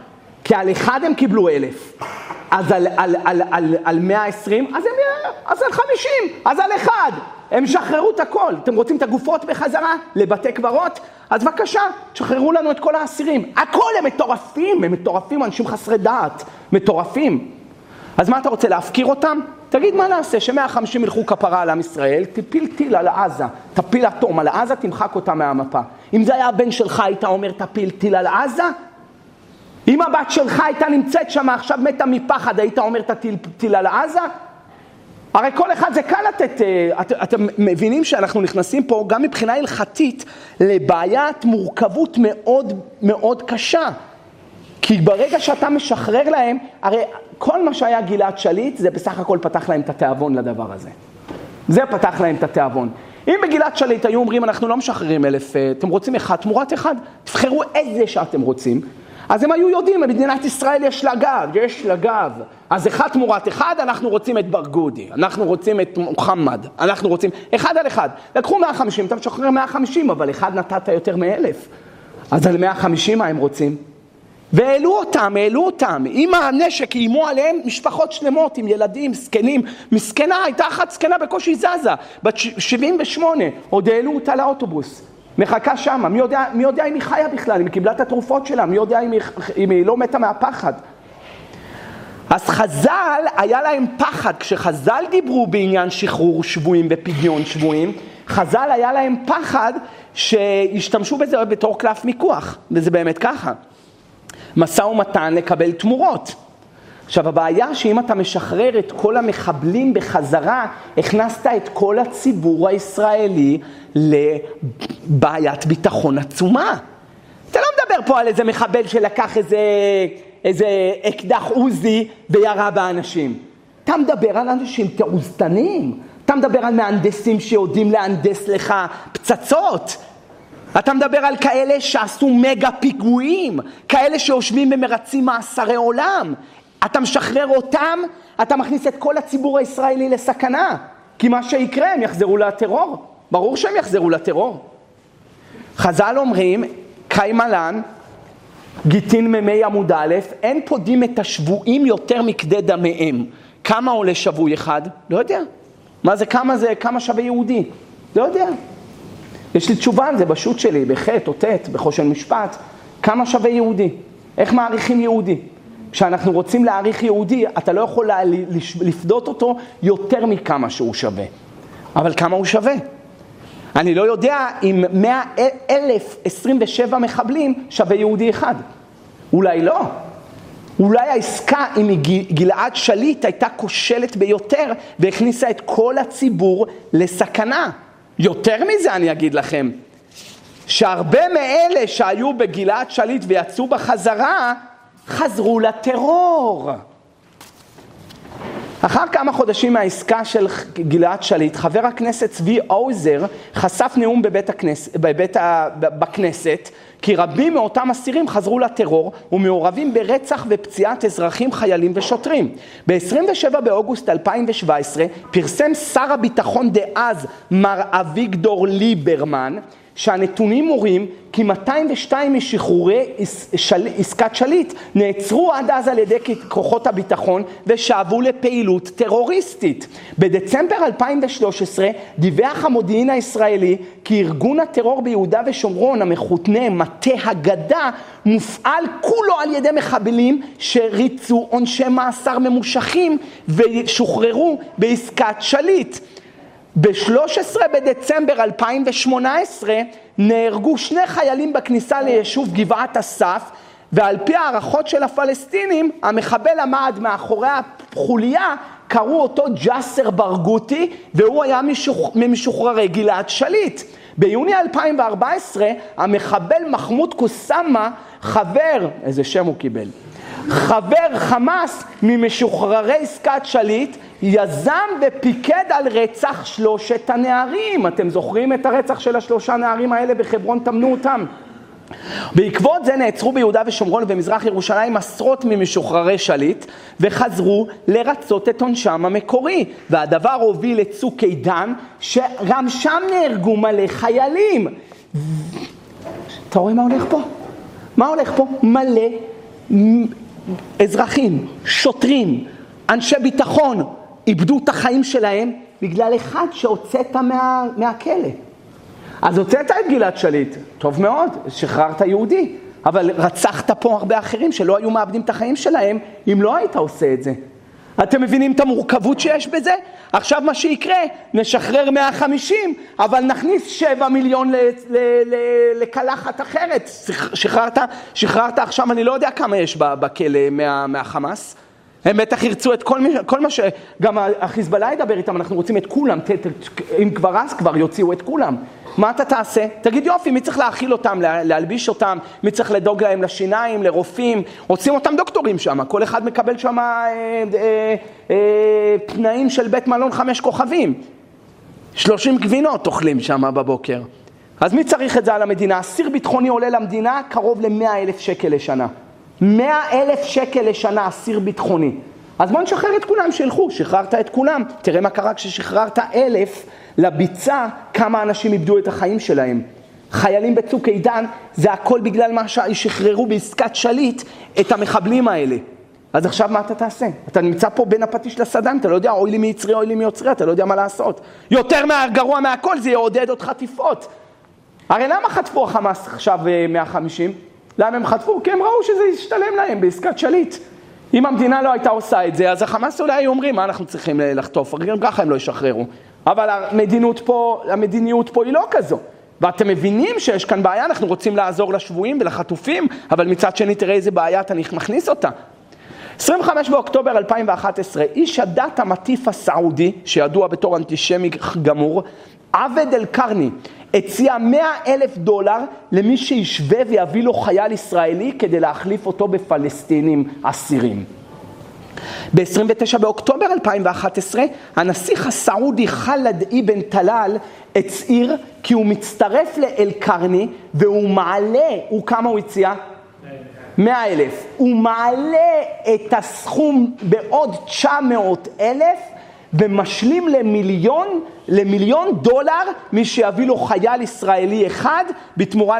כי על אחד הם קיבלו 1,000. אז על 120, אז על 50, אז על אחד. הם שחררו את הכל. אתם רוצים את הגופות בחזרה לבתי קברות? אז בבקשה, תשחררו לנו את כל האסירים. הכל הם מטורפים, אנשים חסרי דעת, מטורפים. אז מה אתה רוצה, להפקיר אותם? תגיד מה נעשה, ש150 ילכו כפרה על עם ישראל, תפיל טיל על עזה, תפיל אטום על עזה, תמחק אותה מהמפה. אם זה היה הבן שלך, היית אומר תפיל טיל על עזה? אם הבת שלך הייתה נמצאת שם, עכשיו מתה מפחד, היית אומר תטיל טיל על עזה? הרי כל אחד זה קל לתת, אתם מבינים שאנחנו נכנסים פה גם מבחינה הלכתית לבעיית מורכבות מאוד מאוד קשה. כי ברגע שאתה משחרר להם, הרי כל מה שהיה גלעד שליט, זה בסך הכל פתח להם את התיאבון לדבר הזה. זה פתח להם את התיאבון. אם בגלעד שליט היו אומרים, אנחנו לא משחררים 1,000, אתם רוצים אחד תמורת אחד, תבחרו איזה שאתם רוצים, אז הם היו יודעים, במדינת ישראל יש לה גב, אז אחד תמורת אחד, אנחנו רוצים את ברגודי, אנחנו רוצים את מוחמד, אנחנו רוצים, אחד על אחד. לקחו 150, אתה משחרר 150, אבל אחד נתת יותר מ1,000. אז על 150 מה הם רוצים? והעלו אותם. עם הנשק איימו עליהם משפחות שלמות, עם ילדים, זקנים. מסכנה, הייתה אחת זקנה בקושי זזה, בת 78, עוד העלו אותה לאוטובוס. מחכה שמה, מי יודע אם היא חיה בכלל, אם היא קיבלה את התרופות שלה, מי יודע אם היא לא מתה מהפחד. אז חז"ל, היה להם פחד, כשחז"ל דיברו בעניין שחרור שבויים ופדיון שבויים, חז"ל היה להם פחד שהשתמשו בזה בתור קלף מיקוח, וזה באמת ככה. משא ומתן לקבל תמורות. עכשיו הבעיה שאם אתה משחרר את כל המחבלים בחזרה, הכנסת את כל הציבור הישראלי לבעיית ביטחון עצומה. אתה לא מדבר פה על איזה מחבל שלקח איזה אקדח עוזי וירה באנשים. אתה מדבר על אנשים תעוזתנים. אתה מדבר על מהנדסים שיודעים להנדס לך פצצות. אתה מדבר על כאלה שעשו מגה פיגועים, כאלה שיושבים במרצים מאסרי עולם. אתה משחרר אותם, אתה מכניס את כל הציבור הישראלי לסכנה. כי מה שיקרה, הם יחזרו לטרור. ברור שהם יחזרו לטרור. חז"ל אומרים, קיימלן, גיטין ממי עמוד א', אין פודים את השבועים יותר מכדי דמיהם. כמה עולה שבוי אחד? לא יודע. כמה שווה יהודי? לא יודע. יש לי תשובה על זה בשו"ת שלי, בחטא או תת, בחושן משפט. כמה שווה יהודי? איך מעריכים יהודי? כשאנחנו רוצים להעריך יהודי, אתה לא יכול לפדות אותו יותר מכמה שהוא שווה. אבל כמה הוא שווה? אני לא יודע אם 100,027 מחבלים שווה יהודי אחד. אולי לא. אולי העסקה עם גלעד שליט הייתה כושלת ביותר, והכניסה את כל הציבור לסכנה. יותר מזה אני אגיד לכם, שהרבה מאלה שהיו בגלעד שליט ויצאו בחזרה, חזרו לטרור. אחר כמה חודשים מהעסקה של גלעד שליט, חבר הכנסת צבי אוזר חשף נאום בכנסת, כי רבים מאותם אסירים חזרו לטרור ומעורבים ברצח ופציעת אזרחים, חיילים ושוטרים. ב-27 באוגוסט 2017 פרסם שר הביטחון דאז מר אביגדור ליברמן, שהנתונים מורים כי 202 משחרורי עסקת שליט נעצרו עד אז על ידי כוחות הביטחון ושאבו לפעילות טרוריסטית. בדצמבר 2013 דיווח המודיעין הישראלי כי ארגון הטרור ביהודה ושומרון המכונה מטה הגדה מופעל כולו על ידי מחבלים שריצו עונשי מאסר ממושכים ושוחררו בעסקת שליט. ב-13 בדצמבר 2018 נהרגו 2 חיילים בכניסה ליישוב גבעת אסף, ועל פי הערכות של הפלסטינים, המחבל עמד מאחורי החוליה, קראו אותו ג'אסר ברגותי, והוא היה ממשוחררי גלעד שליט. ביוני 2014, המחבל מחמוד קוסאמה, איזה שם הוא קיבל? חבר חמאס ממשוחררי עסקת שליט, יזם ופיקד על רצח 3 הנערים. אתם זוכרים את הרצח של 3 הנערים האלה בחברון? תמנו אותם. בעקבות זה נעצרו ביהודה ושומרון ובמזרח ירושלים עשרות ממשוחררי שליט וחזרו לרצות את עונשם המקורי, והדבר הוביל לצוק איתן שגם שם נהרגו מלא חיילים. אתה רואה מה הולך פה? מלא אזרחים, שוטרים, אנשי ביטחון, איבדו את החיים שלהם בגלל אחד שהוצאת מהכלא. אז הוצאת את גלעד שליט, טוב מאוד, שחררת יהודי, אבל רצחת פה הרבה אחרים שלא היו מאבדים את החיים שלהם אם לא היית עושה את זה. אתם מבינים את המורכבות שיש בזה? עכשיו מה שיקרה, נשחרר 150, אבל נכניס 7 מיליון לקלחת אחרת. שחררת עכשיו, אני לא יודע כמה יש בכלא מהחמאס. הם בטח ירצו את כל מה גם החיזבאללה ידבר איתם, אנחנו רוצים את כולם, אם כבר אז כבר יוציאו את כולם. מה אתה תעשה? תגיד יופי, מי צריך להאכיל אותם, להלביש אותם, מי צריך לדאוג להם לשיניים, לרופאים, רוצים אותם דוקטורים שם, כל אחד מקבל שם תנאים של בית מלון 5 כוכבים, 30 גבינות אוכלים שם בבוקר. אז מי צריך את זה על המדינה? אסיר ביטחוני עולה למדינה קרוב ל100,000 שקל לשנה. 100,000 שקל לשנה אסיר ביטחוני. אז בוא נשחרר את כולם, שילכו, שחררת את כולם. תראה מה קרה כששחררת 1,000 לביצה, כמה אנשים איבדו את החיים שלהם. חיילים בצוק איתן, זה הכל בגלל מה ששחררו בעסקת שליט את המחבלים האלה. אז עכשיו מה אתה תעשה? אתה נמצא פה בין הפטיש לסדן, אתה לא יודע, אוי לי מיצרי, אוי לי מיוצרי, אתה לא יודע מה לעשות. יותר גרוע מהכל, זה יעודד עוד חטיפות. הרי למה חטפו החמאס עכשיו 150? למה הם חטפו? כי הם ראו שזה ישתלם להם בעסקת שליט. אם המדינה לא הייתה עושה את זה, אז החמאס אולי היו אומרים, מה אנחנו צריכים לחטוף? גם ככה הם לא ישחררו. אבל המדיניות פה היא לא כזו. ואתם מבינים שיש כאן בעיה, אנחנו רוצים לעזור לשבויים ולחטופים, אבל מצד שני תראה איזה בעיה אתה מכניס אותה. 25 באוקטובר 2011, איש הדת המטיף הסעודי, שידוע בתור אנטישמי גמור, עבד אל-קרני, הציע $100,000 למי שישווה ויביא לו חייל ישראלי כדי להחליף אותו בפלסטינים אסירים. ב-29 באוקטובר 2011, הנסיך הסעודי חלד אבן טלאל הצהיר כי הוא מצטרף לאל-קרני והוא מעלה, כמה הוא הציע? 100,000. הוא מעלה את הסכום בעוד 900,000 ומשלים ל$1,000,000 מי שיביא לו חייל ישראלי אחד בתמורה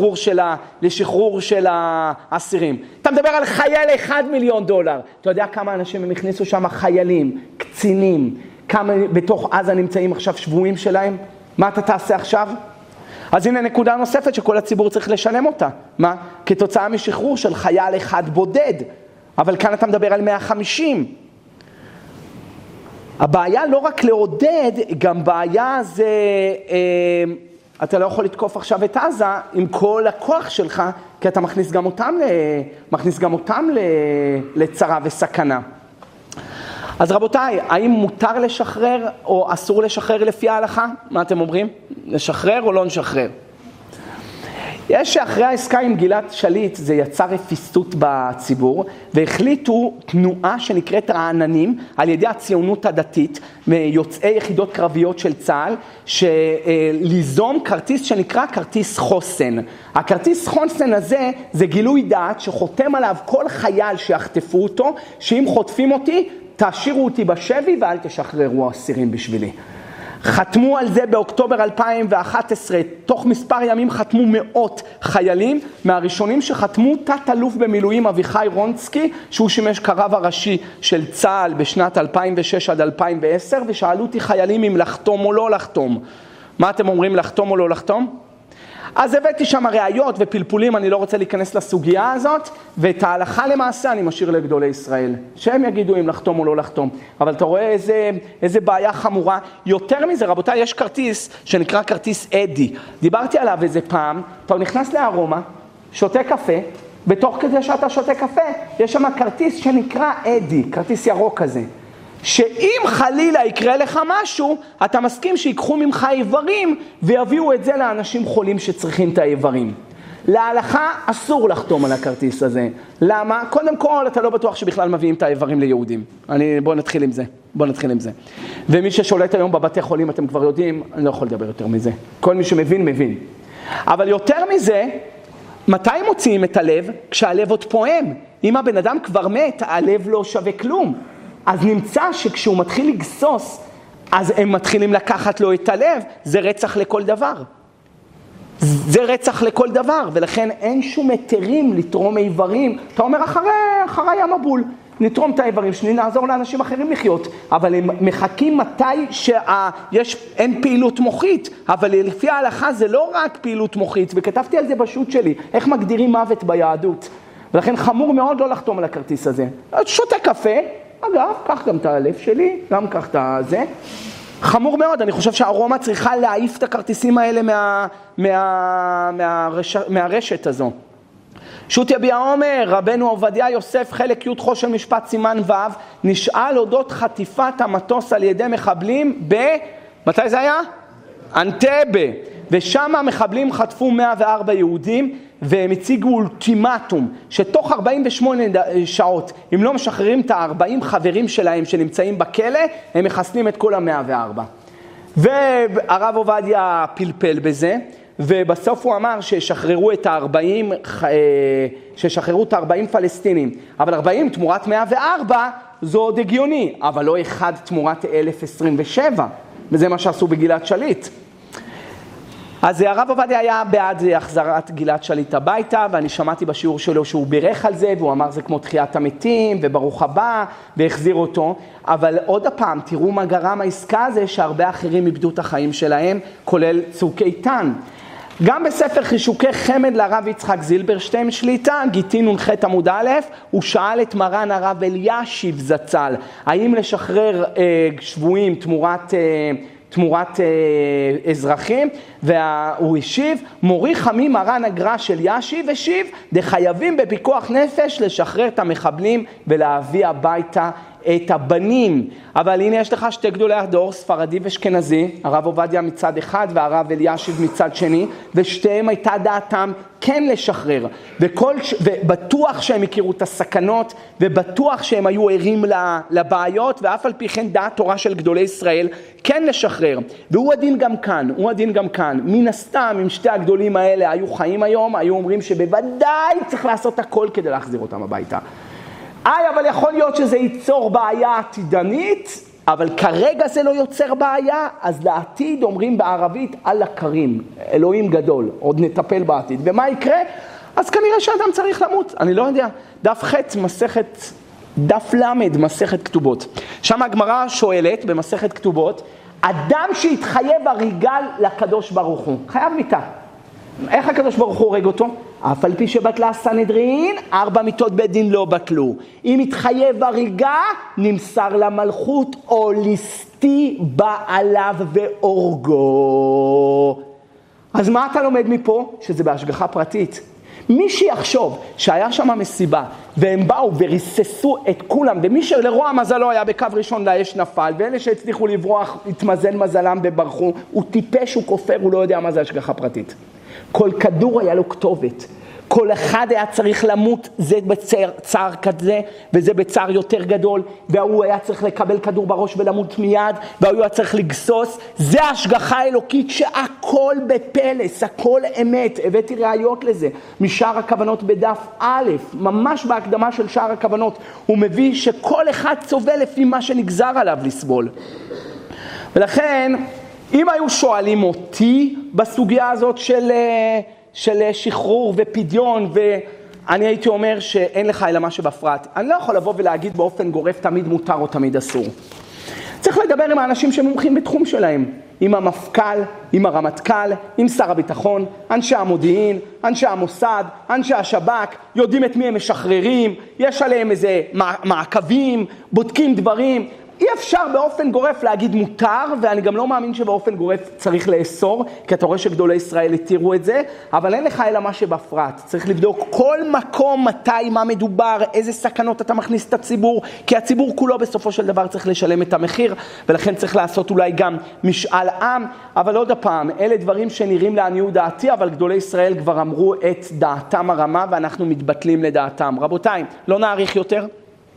לשחרור של האסירים. אתה מדבר על חייל $1,000,000. אתה יודע כמה אנשים הם הכניסו שם? חיילים, קצינים, כמה בתוך עזה נמצאים עכשיו שבויים שלהם? מה אתה תעשה עכשיו? אז הנה נקודה נוספת שכל הציבור צריך לשלם אותה. מה? כתוצאה משחרור של חייל אחד בודד. אבל כאן אתה מדבר על 150. הבעיה לא רק לעודד, גם בעיה זה, אתה לא יכול לתקוף עכשיו את עזה עם כל הכוח שלך, כי אתה מכניס גם אותם לצרה וסכנה. אז רבותיי, האם מותר לשחרר או אסור לשחרר לפי ההלכה? מה אתם אומרים? לשחרר או לא נשחרר? יש שאחרי העסקה עם גלעד שליט זה יצר רפיסות בציבור, והחליטו תנועה שנקראת רעננים על ידי הציונות הדתית, מיוצאי יחידות קרביות של צה"ל, ליזום כרטיס שנקרא כרטיס חוסן. הכרטיס חוסן הזה זה גילוי דעת שחותם עליו כל חייל שיחטפו אותו, שאם חוטפים אותי, תשאירו אותי בשבי ואל תשחררו אסירים בשבילי. חתמו על זה באוקטובר 2011, תוך מספר ימים חתמו 100 חיילים, מהראשונים שחתמו תת-אלוף במילואים אביחי רונסקי, שהוא שימש כרב הראשי של צה"ל בשנת 2006 עד 2010, ושאלו אותי חיילים אם לחתום או לא לחתום. מה אתם אומרים, לחתום או לא לחתום? אז הבאתי שם ראיות ופלפולים, אני לא רוצה להיכנס לסוגיה הזאת, ואת ההלכה למעשה אני משאיר לגדולי ישראל, שהם יגידו אם לחתום או לא לחתום. אבל אתה רואה איזה בעיה חמורה. יותר מזה, רבותיי, יש כרטיס שנקרא כרטיס אדי. דיברתי עליו איזה פעם, אתה נכנס לארומה, שותה קפה, בתוך כזה שאתה שותה קפה, יש שם כרטיס שנקרא אדי, כרטיס ירוק כזה. שאם חלילה יקרה לך משהו, אתה מסכים שיקחו ממך איברים ויביאו את זה לאנשים חולים שצריכים את האיברים. להלכה אסור לחתום על הכרטיס הזה. למה? קודם כל, אתה לא בטוח שבכלל מביאים את האיברים ליהודים. בואו נתחיל עם זה. ומי ששולט היום בבתי חולים, אתם כבר יודעים, אני לא יכול לדבר יותר מזה. כל מי שמבין, מבין. אבל יותר מזה, מתי מוציאים את הלב? כשהלב עוד פועם. אם הבן אדם כבר מת, הלב לא שווה כלום. אז נמצא שכשהוא מתחיל לגסוס, אז הם מתחילים לקחת לו את הלב, זה רצח לכל דבר. זה רצח לכל דבר, ולכן אין שום היתרים לתרום איברים. אתה אומר, אחרי המבול, נתרום את האיברים שלי, נעזור לאנשים אחרים לחיות. אבל הם מחכים מתי אין פעילות מוחית, אבל לפי ההלכה זה לא רק פעילות מוחית, וכתבתי על זה בשו"ת שלי, איך מגדירים מוות ביהדות. ולכן חמור מאוד לא לחתום על הכרטיס הזה. שותה קפה, אגב, קח גם את הלב שלי, גם קח את זה. חמור מאוד, אני חושב שהארומה צריכה להעיף את הכרטיסים האלה מהרשת הזו. שו"ת יביע אומר, רבנו עובדיה יוסף, חלק י' חושן משפט סימן ו', נשאל אודות חטיפת המטוס על ידי מחבלים מתי זה היה? אנטבה. ושם המחבלים חטפו 104 יהודים, והם הציגו אולטימטום, שתוך 48 שעות, אם לא משחררים את ה-40 חברים שלהם שנמצאים בכלא, הם מחסנים את כל ה-104. והרב עובדיה פלפל בזה, ובסוף הוא אמר ששחררו את ה-40 פלסטינים, אבל 40 תמורת 104 זו עוד הגיוני, אבל לא אחד תמורת 1027, וזה מה שעשו בגלעד שליט. אז הרב עובדיה היה בעד החזרת גלעד שליט הביתה, ואני שמעתי בשיעור שלו שהוא בירך על זה, והוא אמר זה כמו תחיית המתים, וברוך הבא, והחזיר אותו. אבל עוד הפעם, תראו מה גרם העסקה הזה, שהרבה אחרים איבדו את החיים שלהם, כולל צוק איתן. גם בספר חישוקי חמד לרב יצחק זילברשטיין שליטה, גיטין נ"ח עמוד א', הוא שאל את מרן הרב אלישיב זצ"ל, האם לשחרר שבויים תמורת אזרחים, והוא השיב, מורי חמי מרן הגר"א של ישיב השיב, דחייבים בפיקוח נפש לשחרר את המחבלים ולהביא הביתה את הבנים. אבל הנה יש לך שתי גדולי הדור, ספרדי ואשכנזי, הרב עובדיה מצד אחד והרב אלישיב מצד שני, ושתיהם הייתה דעתם כן לשחרר, ובטוח שהם הכירו את הסכנות, ובטוח שהם היו ערים לבעיות, ואף על פי כן דעת תורה של גדולי ישראל כן לשחרר. והוא הדין גם כאן, מן הסתם אם שתי הגדולים האלה היו חיים היום, היו אומרים שבוודאי צריך לעשות הכל כדי להחזיר אותם הביתה. אבל יכול להיות שזה ייצור בעיה עתידנית, אבל כרגע זה לא יוצר בעיה, אז לעתיד אומרים בערבית אללה כרים, אלוהים גדול, עוד נטפל בעתיד. ומה יקרה? אז כנראה שאדם צריך למות, אני לא יודע. דף ח' דף למד מסכת כתובות. שם הגמרא שואלת במסכת כתובות, אדם שהתחייב הריגל לקדוש ברוך הוא, חייב מיתה. איך הקדוש ברוך הוא הורג אותו? אף על פי שבטלה סנהדרין, 4 מיתות בית דין לא בטלו. אם התחייב הריגה, נמסר למלכות, או ליסטי בא עליו והורגו. אז מה אתה לומד מפה? שזה בהשגחה פרטית. מי שיחשוב שהיה שם מסיבה, והם באו וריססו את כולם, ומי שלרוע מזלו היה בקו ראשון לאש נפל, ואלה שהצליחו לברוח, התמזל מזלם וברחו, הוא טיפש, הוא כופר, הוא לא יודע מה זה השגחה פרטית. כל כדור היה לו כתובת, כל אחד היה צריך למות, זה בצער כזה, וזה בצער יותר גדול, והוא היה צריך לקבל כדור בראש ולמות מיד, והוא היה צריך לגסוס. זה ההשגחה האלוקית שהכל בפלס, הכל אמת. הבאתי ראיות לזה משאר הכוונות בדף א', ממש בהקדמה של שאר הכוונות, הוא מביא שכל אחד סובל לפי מה שנגזר עליו לסבול. ולכן, אם היו שואלים אותי בסוגיה הזאת של שחרור ופדיון, ואני הייתי אומר שאין לך אלא מה שבפרט, אני לא יכול לבוא ולהגיד באופן גורף תמיד מותר או תמיד אסור. צריך לדבר עם האנשים שמומחים בתחום שלהם, עם המפכ"ל, עם הרמטכ"ל, עם שר הביטחון, אנשי המודיעין, אנשי המוסד, אנשי השב"כ, יודעים את מי הם משחררים, יש עליהם איזה מעקבים, בודקים דברים. אי אפשר באופן גורף להגיד מותר, ואני גם לא מאמין שבאופן גורף צריך לאסור, כי אתה רואה שגדולי ישראל התירו את זה, אבל אין לך אלא מה שבפרט. צריך לבדוק כל מקום, מתי, מה מדובר, איזה סכנות אתה מכניס את הציבור, כי הציבור כולו בסופו של דבר צריך לשלם את המחיר, ולכן צריך לעשות אולי גם משאל עם, אבל עוד הפעם, אלה דברים שנראים לעניות דעתי, אבל גדולי ישראל כבר אמרו את דעתם הרמה, ואנחנו מתבטלים לדעתם. רבותיי, לא נאריך יותר.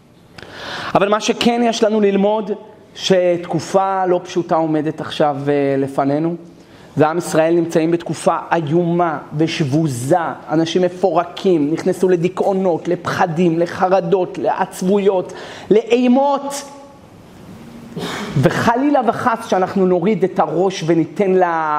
אבל מה שכן יש לנו ללמוד, שתקופה לא פשוטה עומדת עכשיו לפנינו, ועם ישראל נמצאים בתקופה איומה ושבוזה, אנשים מפורקים, נכנסו לדיכאונות, לפחדים, לחרדות, לעצבויות, לאימות, וחלילה וחס שאנחנו נוריד את הראש וניתן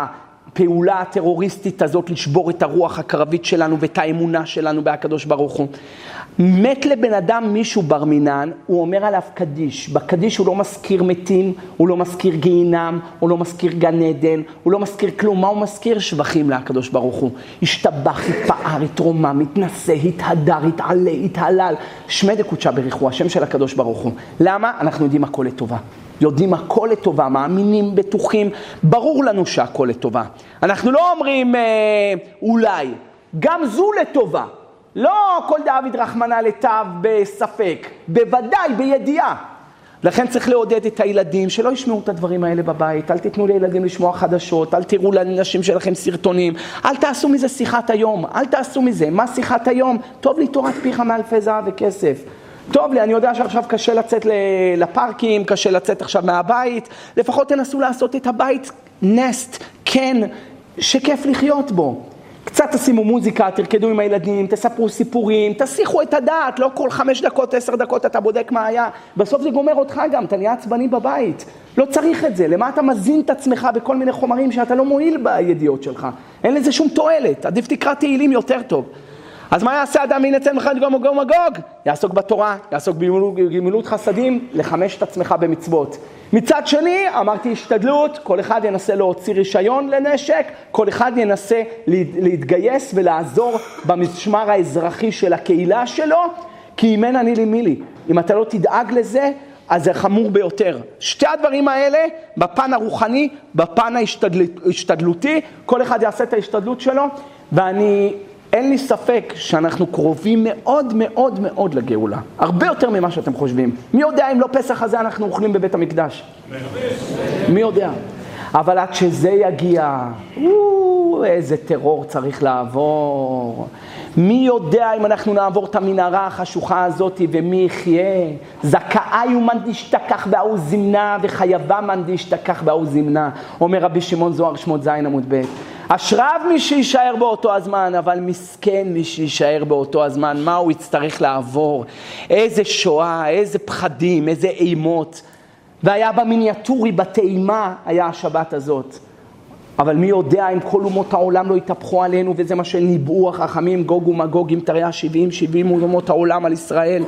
הפעולה הטרוריסטית הזאת לשבור את הרוח הקרבית שלנו ואת האמונה שלנו בהקדוש ברוך הוא. מת לבן אדם מישהו בר מינן, הוא אומר עליו קדיש. בקדיש הוא לא מזכיר מתים, הוא לא מזכיר גיהינם, הוא לא מזכיר גן עדן, הוא לא מזכיר כלום. מה הוא מזכיר? שבחים להקדוש ברוך הוא. השתבח, התפאר, התרומם, התנשא, התהדר, התעלה, התהלל. שמי דקודשא בריך הוא השם של הקדוש ברוך הוא. למה? אנחנו יודעים הכל לטובה. יודעים הכל לטובה, מאמינים, בטוחים, ברור לנו שהכל לטובה. אנחנו לא אומרים אולי, גם זו לטובה. לא כל דוד רחמנא לטב בספק, בוודאי, בידיעה. לכן צריך לעודד את הילדים שלא ישמעו את הדברים האלה בבית, אל תיתנו לילדים לשמוע חדשות, אל תראו לאנשים שלכם סרטונים, אל תעשו מזה שיחת היום, אל תעשו מזה. מה שיחת היום? טוב לי תורת פיך מאלפי זהב וכסף. טוב לי, אני יודע שעכשיו קשה לצאת לפארקים, קשה לצאת עכשיו מהבית, לפחות תנסו לעשות את הבית נסט, כן, שכיף לחיות בו. קצת תשימו מוזיקה, תרקדו עם הילדים, תספרו סיפורים, תסיחו את הדעת, לא כל 5 דקות, 10 דקות אתה בודק מה היה. בסוף זה גומר אותך גם, אתה נהיה עצבני בבית. לא צריך את זה, למה אתה מזין את עצמך בכל מיני חומרים שאתה לא מועיל בידיעות שלך? אין לזה שום תועלת, עדיף תקרא תהילים יותר טוב. אז מה יעשה אדם מן יצא ממך גוג ומגוג? יעסוק בתורה, יעסוק בגמילות חסדים, לחמש את עצמך במצוות. מצד שני, אמרתי השתדלות, כל אחד ינסה להוציא רישיון לנשק, כל אחד ינסה להתגייס ולעזור במשמר האזרחי של הקהילה שלו, כי אם אין אני לי מי לי. אם אתה לא תדאג לזה, אז זה חמור ביותר. שתי הדברים האלה, בפן הרוחני, בפן ההשתדלותי, כל אחד יעשה את ההשתדלות שלו, אין לי ספק שאנחנו קרובים מאוד מאוד מאוד לגאולה. הרבה יותר ממה שאתם חושבים. מי יודע אם לא פסח הזה אנחנו אוכלים בבית המקדש? מי יודע? אבל עד שזה יגיע, איזה טרור צריך לעבור. מי יודע אם אנחנו נעבור את המנהרה החשוכה הזאת ומי יחיה? זכאי ומן דשתכח באו זמנה וחייבה מן דשתכח באו זמנה. אומר רבי שמעון זוהר שמות זין עמוד ב'. אשריו מי שישאר באותו הזמן, אבל מסכן מי שישאר באותו הזמן. מה הוא יצטרך לעבור? איזה שואה, איזה פחדים, איזה אימות. והיה במיניאטורי, בטעימה, היה השבת הזאת. אבל מי יודע אם כל אומות העולם לא יתהפכו עלינו, וזה מה שניבאו החכמים, גוג ומגוג, אם תראה 70 אומות העולם על ישראל.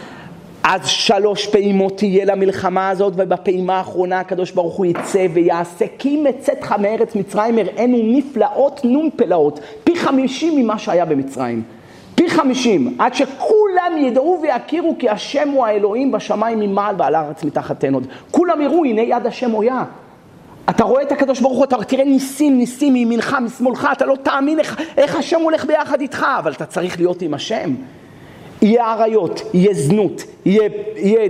אז 3 פעימות תהיה למלחמה הזאת, ובפעימה האחרונה הקדוש ברוך הוא יצא ויעשה, כי מצאתך מארץ מצרים הראינו נפלאות נון פלאות, פי 50 ממה שהיה במצרים. פי 50, עד שכולם ידעו ויכירו כי השם הוא האלוהים בשמיים ממעל ועל הארץ מתחתנו. כולם יראו, הנה יד השם הויה. אתה רואה את הקדוש ברוך הוא, אתה תראה ניסים מימינך, משמאלך, אתה לא תאמין איך השם הולך ביחד איתך, אבל אתה צריך להיות עם השם. יהיה עריות, יהיה זנות, יהיה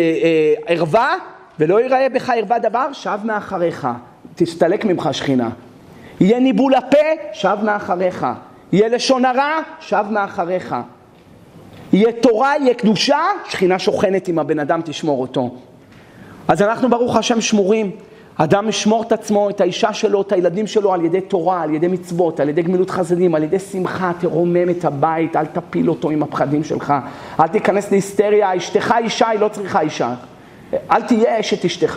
ערווה, ולא ייראה בך ערווה דבר, שב מאחריך, תסתלק ממך שכינה. יהיה ניבול הפה, שב מאחריך. יהיה לשון הרע, שב מאחריך. יהיה תורה, יהיה קדושה, שכינה שוכנת עם הבן אדם, תשמור אותו. אז אנחנו ברוך השם שמורים. אדם משמור את עצמו, את האישה שלו, את הילדים שלו, על ידי תורה, על ידי מצוות, על ידי גמילות חסדים, על ידי שמחה, תרומם את הבית, אל תפיל אותו עם הפחדים שלך. אל תיכנס להיסטריה, אשתך אישה, היא לא צריכה אישה. אל תהיה אשת אשתך.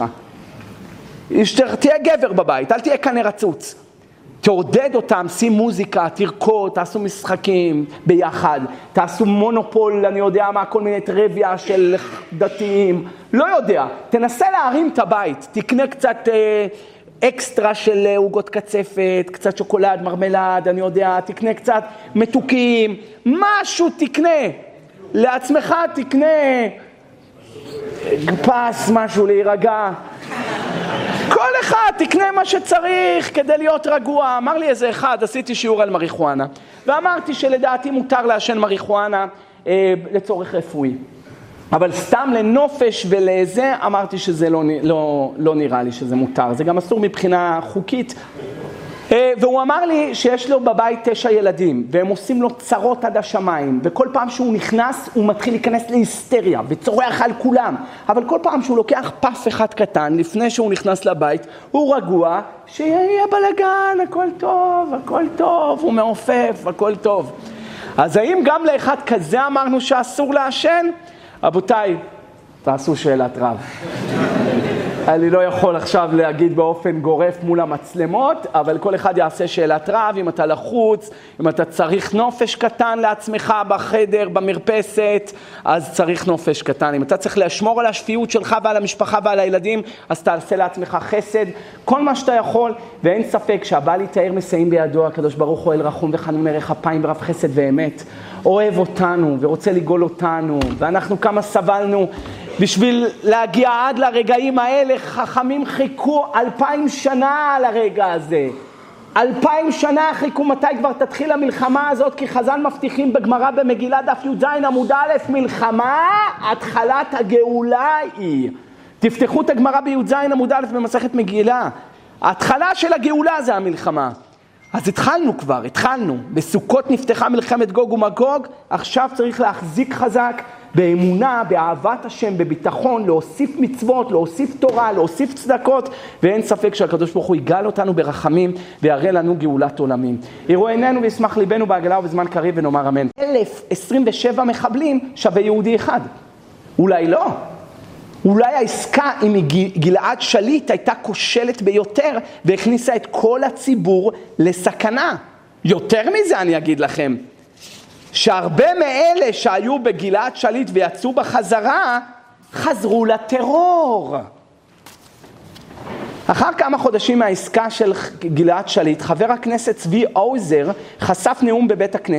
תהיה גבר בבית, אל תהיה כנראה רצוץ. תעודד אותם, שים מוזיקה, תרקוד, תעשו משחקים ביחד, תעשו מונופול, אני יודע מה, כל מיני טריוויה של דתיים, לא יודע, תנסה להרים את הבית, תקנה קצת אקסטרה של עוגות קצפת, קצת שוקולד, מרמלד, אני יודע, תקנה קצת מתוקים, משהו תקנה, לעצמך תקנה פס, משהו להירגע. כל אחד תקנה מה שצריך כדי להיות רגוע. אמר לי איזה אחד, עשיתי שיעור על מריחואנה, ואמרתי שלדעתי מותר לעשן מריחואנה לצורך רפואי. אבל סתם לנופש ולזה, אמרתי שזה לא נראה לי שזה מותר. זה גם אסור מבחינה חוקית. והוא אמר לי שיש לו בבית 9 ילדים, והם עושים לו צרות עד השמיים, וכל פעם שהוא נכנס, הוא מתחיל להיכנס להיסטריה, וצורח על כולם. אבל כל פעם שהוא לוקח פס אחד קטן, לפני שהוא נכנס לבית, הוא רגוע, שיהיה בלגן, הכל טוב, הוא מעופף, הכל טוב. אז האם גם לאחד כזה אמרנו שאסור לעשן? רבותיי, תעשו שאלת רב. אני לא יכול עכשיו להגיד באופן גורף מול המצלמות, אבל כל אחד יעשה שאלת רב, אם אתה לחוץ, אם אתה צריך נופש קטן לעצמך בחדר, במרפסת, אז צריך נופש קטן. אם אתה צריך לשמור על השפיות שלך ועל המשפחה ועל הילדים, אז תעשה לעצמך חסד, כל מה שאתה יכול, ואין ספק שהבא להתאר מסיים בידו, הקדוש ברוך הוא אל רחום וחנון ערך אפיים ברב חסד ואמת, אוהב אותנו ורוצה לגאול אותנו, ואנחנו כמה סבלנו, בשביל להגיע עד לרגעים האלה, חכמים חיכו 2000 שנה על הרגע הזה. 2000 שנה חיכו, מתי כבר תתחיל המלחמה הזאת? כי חז"ל מבטיחים בגמרא במגילה דף י"ז עמוד א', מלחמה, התחלת הגאולה היא. תפתחו את הגמרא בי"ז עמוד א' במסכת מגילה. ההתחלה של הגאולה זה המלחמה. אז התחלנו. בסוכות נפתחה מלחמת גוג ומגוג, עכשיו צריך להחזיק חזק באמונה, באהבת השם, בביטחון, להוסיף מצוות, להוסיף תורה, להוסיף צדקות, ואין ספק שהקדוש ברוך הוא יגאל אותנו ברחמים ויראה לנו גאולת עולמים. יראו עינינו וישמח ליבנו בעגלה ובזמן קריב ונאמר אמן. 1,027 מחבלים שווה יהודי אחד. אולי לא. אולי העסקה עם גלעד שליט הייתה כושלת ביותר והכניסה את כל הציבור לסכנה. יותר מזה אני אגיד לכם, שהרבה מאלה שהיו בגלעד שליט ויצאו בחזרה, חזרו לטרור. אחר כמה חודשים מהעסקה של גלעד שליט, חבר הכנסת צבי האוזר חשף נאום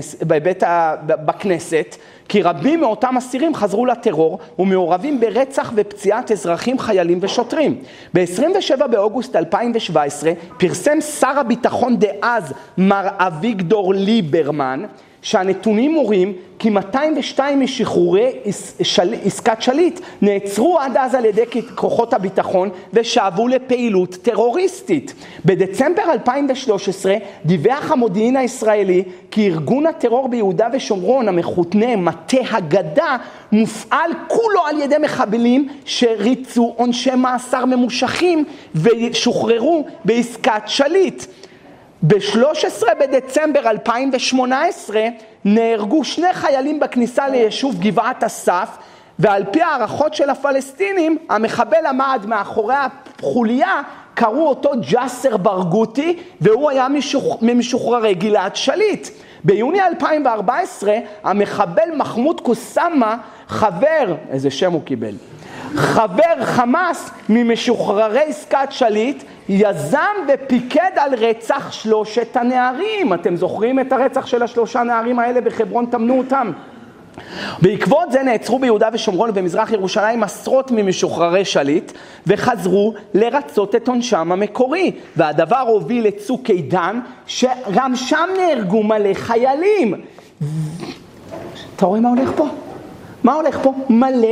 בכנסת, כי רבים מאותם אסירים חזרו לטרור ומעורבים ברצח ופציעת אזרחים, חיילים ושוטרים. ב-27 באוגוסט 2017 פרסם שר הביטחון דאז מר אביגדור ליברמן, שהנתונים מורים כי 202 משחרורי עסקת שליט נעצרו עד אז על ידי כוחות הביטחון ושאבו לפעילות טרוריסטית. בדצמבר 2013 דיווח המודיעין הישראלי כי ארגון הטרור ביהודה ושומרון המכונה מטה הגדה מופעל כולו על ידי מחבלים שריצו עונשי מאסר ממושכים ושוחררו בעסקת שליט. ב-13 בדצמבר 2018 נהרגו 2 חיילים בכניסה ליישוב גבעת אסף, ועל פי הערכות של הפלסטינים, המחבל עמד מאחורי החוליה, קראו אותו ג'אסר ברגותי, והוא היה ממשוחררי גלעד שליט. ביוני 2014, המחבל מחמוד קוסאמה, איזה שם הוא קיבל? חבר חמאס ממשוחררי עסקת שליט, יזם ופיקד על רצח 3 הנערים. אתם זוכרים את הרצח של 3 הנערים האלה בחברון? תמנו אותם. בעקבות זה נעצרו ביהודה ושומרון ובמזרח ירושלים עשרות ממשוחררי שליט וחזרו לרצות את עונשם המקורי, והדבר הוביל לצוק איתן שגם שם נהרגו מלא חיילים. אתה רואה מה הולך פה? מה הולך פה? מלא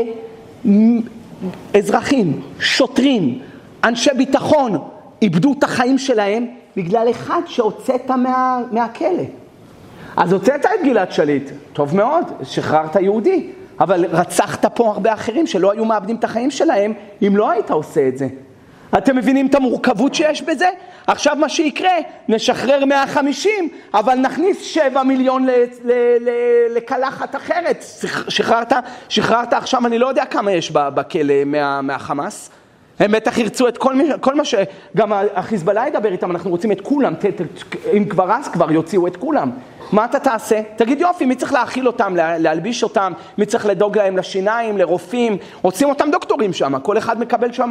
אזרחים, שוטרים, אנשי ביטחון איבדו את החיים שלהם בגלל אחד שהוצאת מהכלא. אז הוצאת את גלעד שליט, טוב מאוד, שחררת יהודי, אבל רצחת פה הרבה אחרים שלא היו מאבדים את החיים שלהם אם לא היית עושה את זה. אתם מבינים את המורכבות שיש בזה? עכשיו מה שיקרה, נשחרר 150, אבל נכניס 7 מיליון לקלחת אחרת. שחררת עכשיו, אני לא יודע כמה יש בכלא מהחמאס. הם בטח ירצו את כל מה גם החיזבאללה ידבר איתם, אנחנו רוצים את כולם, אם כבר אז כבר יוציאו את כולם. מה אתה תעשה? תגיד יופי, מי צריך להאכיל אותם, להלביש אותם, מי צריך לדאוג להם לשיניים, לרופאים, רוצים אותם דוקטורים שם, כל אחד מקבל שם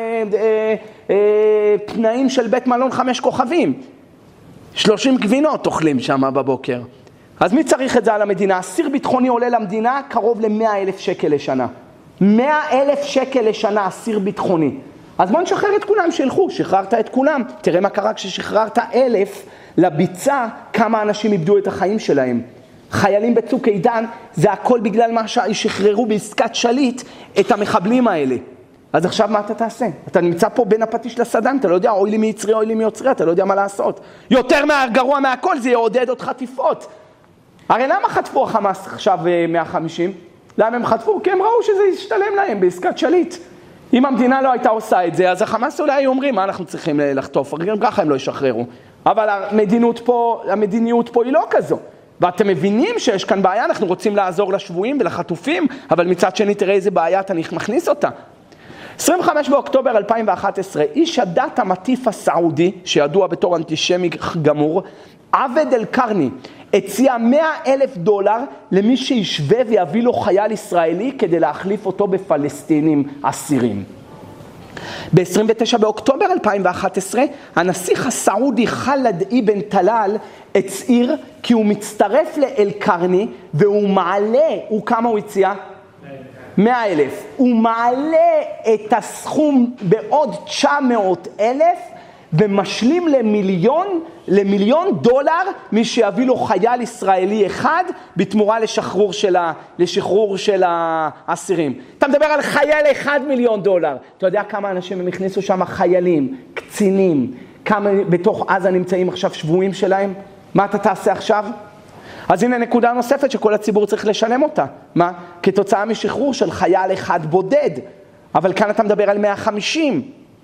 תנאים של בית מלון 5 כוכבים, 30 גבינות אוכלים שם בבוקר. אז מי צריך את זה על המדינה? אסיר ביטחוני עולה למדינה קרוב ל100,000 שקל לשנה. 100,000 שקל לשנה אסיר ביטחוני. אז בוא נשחרר את כולם, שילכו, שחררת את כולם. תראה מה קרה כששחררת 1,000 לביצה, כמה אנשים איבדו את החיים שלהם. חיילים בצוק איתן, זה הכל בגלל מה ששחררו בעסקת שליט את המחבלים האלה. אז עכשיו מה אתה תעשה? אתה נמצא פה בין הפטיש לסדן, אתה לא יודע, אוי לי מיצרי, אוי לי מיוצרי, אתה לא יודע מה לעשות. יותר גרוע מהכל, זה יעודד אותך חטיפות. הרי למה חטפו החמאס עכשיו 150? למה הם חטפו? כי הם ראו שזה ישתלם להם בעסקת שליט. אם המדינה לא הייתה עושה את זה, אז החמאס אולי אומרים, מה אנחנו צריכים לחטוף? גם ככה הם לא ישחררו. אבל המדיניות פה היא לא כזו. ואתם מבינים שיש כאן בעיה, אנחנו רוצים לעזור לשבויים ולחטופים, אבל מצד שני תראה איזה בעיה אתה מכניס אותה. 25 באוקטובר 2011, איש הדת המטיף הסעודי, שידוע בתור אנטישמי גמור, עבד אל-קרני, הציע $100,000 למי שישווה ויביא לו חייל ישראלי כדי להחליף אותו בפלסטינים אסירים. ב-29 באוקטובר 2011, הנסיך הסעודי ח'אלד אבן טלאל הצהיר כי הוא מצטרף לאל-קרני והוא מעלה, כמה הוא הציע? 100,000. הוא מעלה את הסכום בעוד 900,000 ומשלים ל$1,000,000 מי שיביא לו חייל ישראלי אחד בתמורה לשחרור של האסירים. אתה מדבר על חייל $1,000,000. אתה יודע כמה אנשים הם הכניסו שם? חיילים, קצינים, כמה בתוך עזה נמצאים עכשיו שבויים שלהם? מה אתה תעשה עכשיו? אז הנה נקודה נוספת שכל הציבור צריך לשלם אותה. מה? כתוצאה משחרור של חייל אחד בודד. אבל כאן אתה מדבר על 150.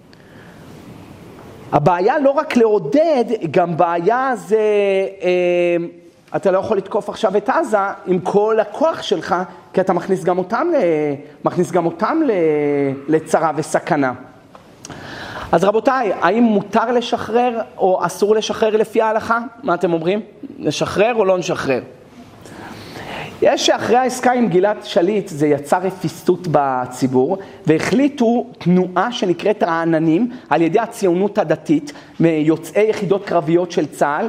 הבעיה לא רק לעודד, גם בעיה זה, אתה לא יכול לתקוף עכשיו את עזה עם כל הכוח שלך, כי אתה מכניס גם אותם לצרה וסכנה. אז רבותיי, האם מותר לשחרר או אסור לשחרר לפי ההלכה? מה אתם אומרים? לשחרר או לא נשחרר? יש שאחרי העסקה עם גלעד שליט זה יצר רפיסות בציבור, והחליטו תנועה שנקראת רעננים על ידי הציונות הדתית, מיוצאי יחידות קרביות של צה"ל,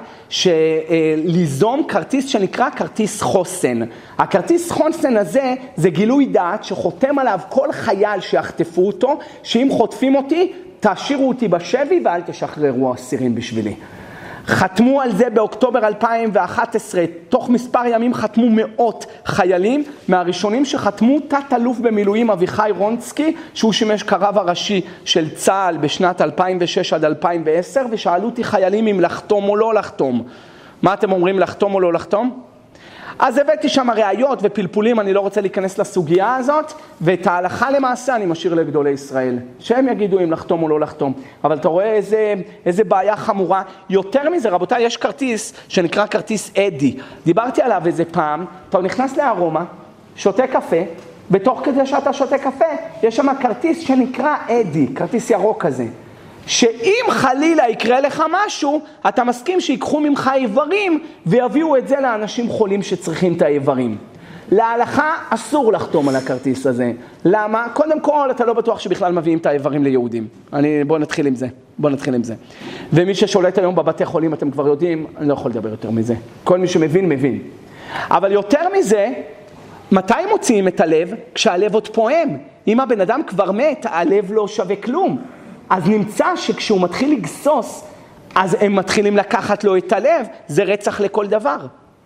ליזום כרטיס שנקרא כרטיס חוסן. הכרטיס חוסן הזה זה גילוי דעת שחותם עליו כל חייל שיחטפו אותו, שאם חוטפים אותי, תשאירו אותי בשבי ואל תשחררו אסירים בשבילי. חתמו על זה באוקטובר 2011, תוך מספר ימים חתמו 100 חיילים, מהראשונים שחתמו תת אלוף במילואים אביחי רונסקי, שהוא שימש כרב הראשי של צה"ל בשנת 2006 עד 2010, ושאלו אותי חיילים אם לחתום או לא לחתום. מה אתם אומרים, לחתום או לא לחתום? אז הבאתי שם ראיות ופלפולים, אני לא רוצה להיכנס לסוגיה הזאת, ואת ההלכה למעשה אני משאיר לגדולי ישראל, שהם יגידו אם לחתום או לא לחתום. אבל אתה רואה איזה בעיה חמורה. יותר מזה, רבותיי, יש כרטיס שנקרא כרטיס אדי. דיברתי עליו איזה פעם, אתה נכנס לארומה, שותה קפה, בתוך כדי שאתה שותה קפה, יש שם כרטיס שנקרא אדי, כרטיס ירוק כזה. שאם חלילה יקרה לך משהו, אתה מסכים שיקחו ממך איברים ויביאו את זה לאנשים חולים שצריכים את האיברים. להלכה אסור לחתום על הכרטיס הזה. למה? קודם כל, אתה לא בטוח שבכלל מביאים את האיברים ליהודים. בוא נתחיל עם זה. ומי ששולט היום בבתי חולים, אתם כבר יודעים, אני לא יכול לדבר יותר מזה. כל מי שמבין, מבין. אבל יותר מזה, מתי מוציאים את הלב? כשהלב עוד פועם. אם הבן אדם כבר מת, הלב לא שווה כלום. אז נמצא שכשהוא מתחיל לגסוס, אז הם מתחילים לקחת לו את הלב, זה רצח לכל דבר.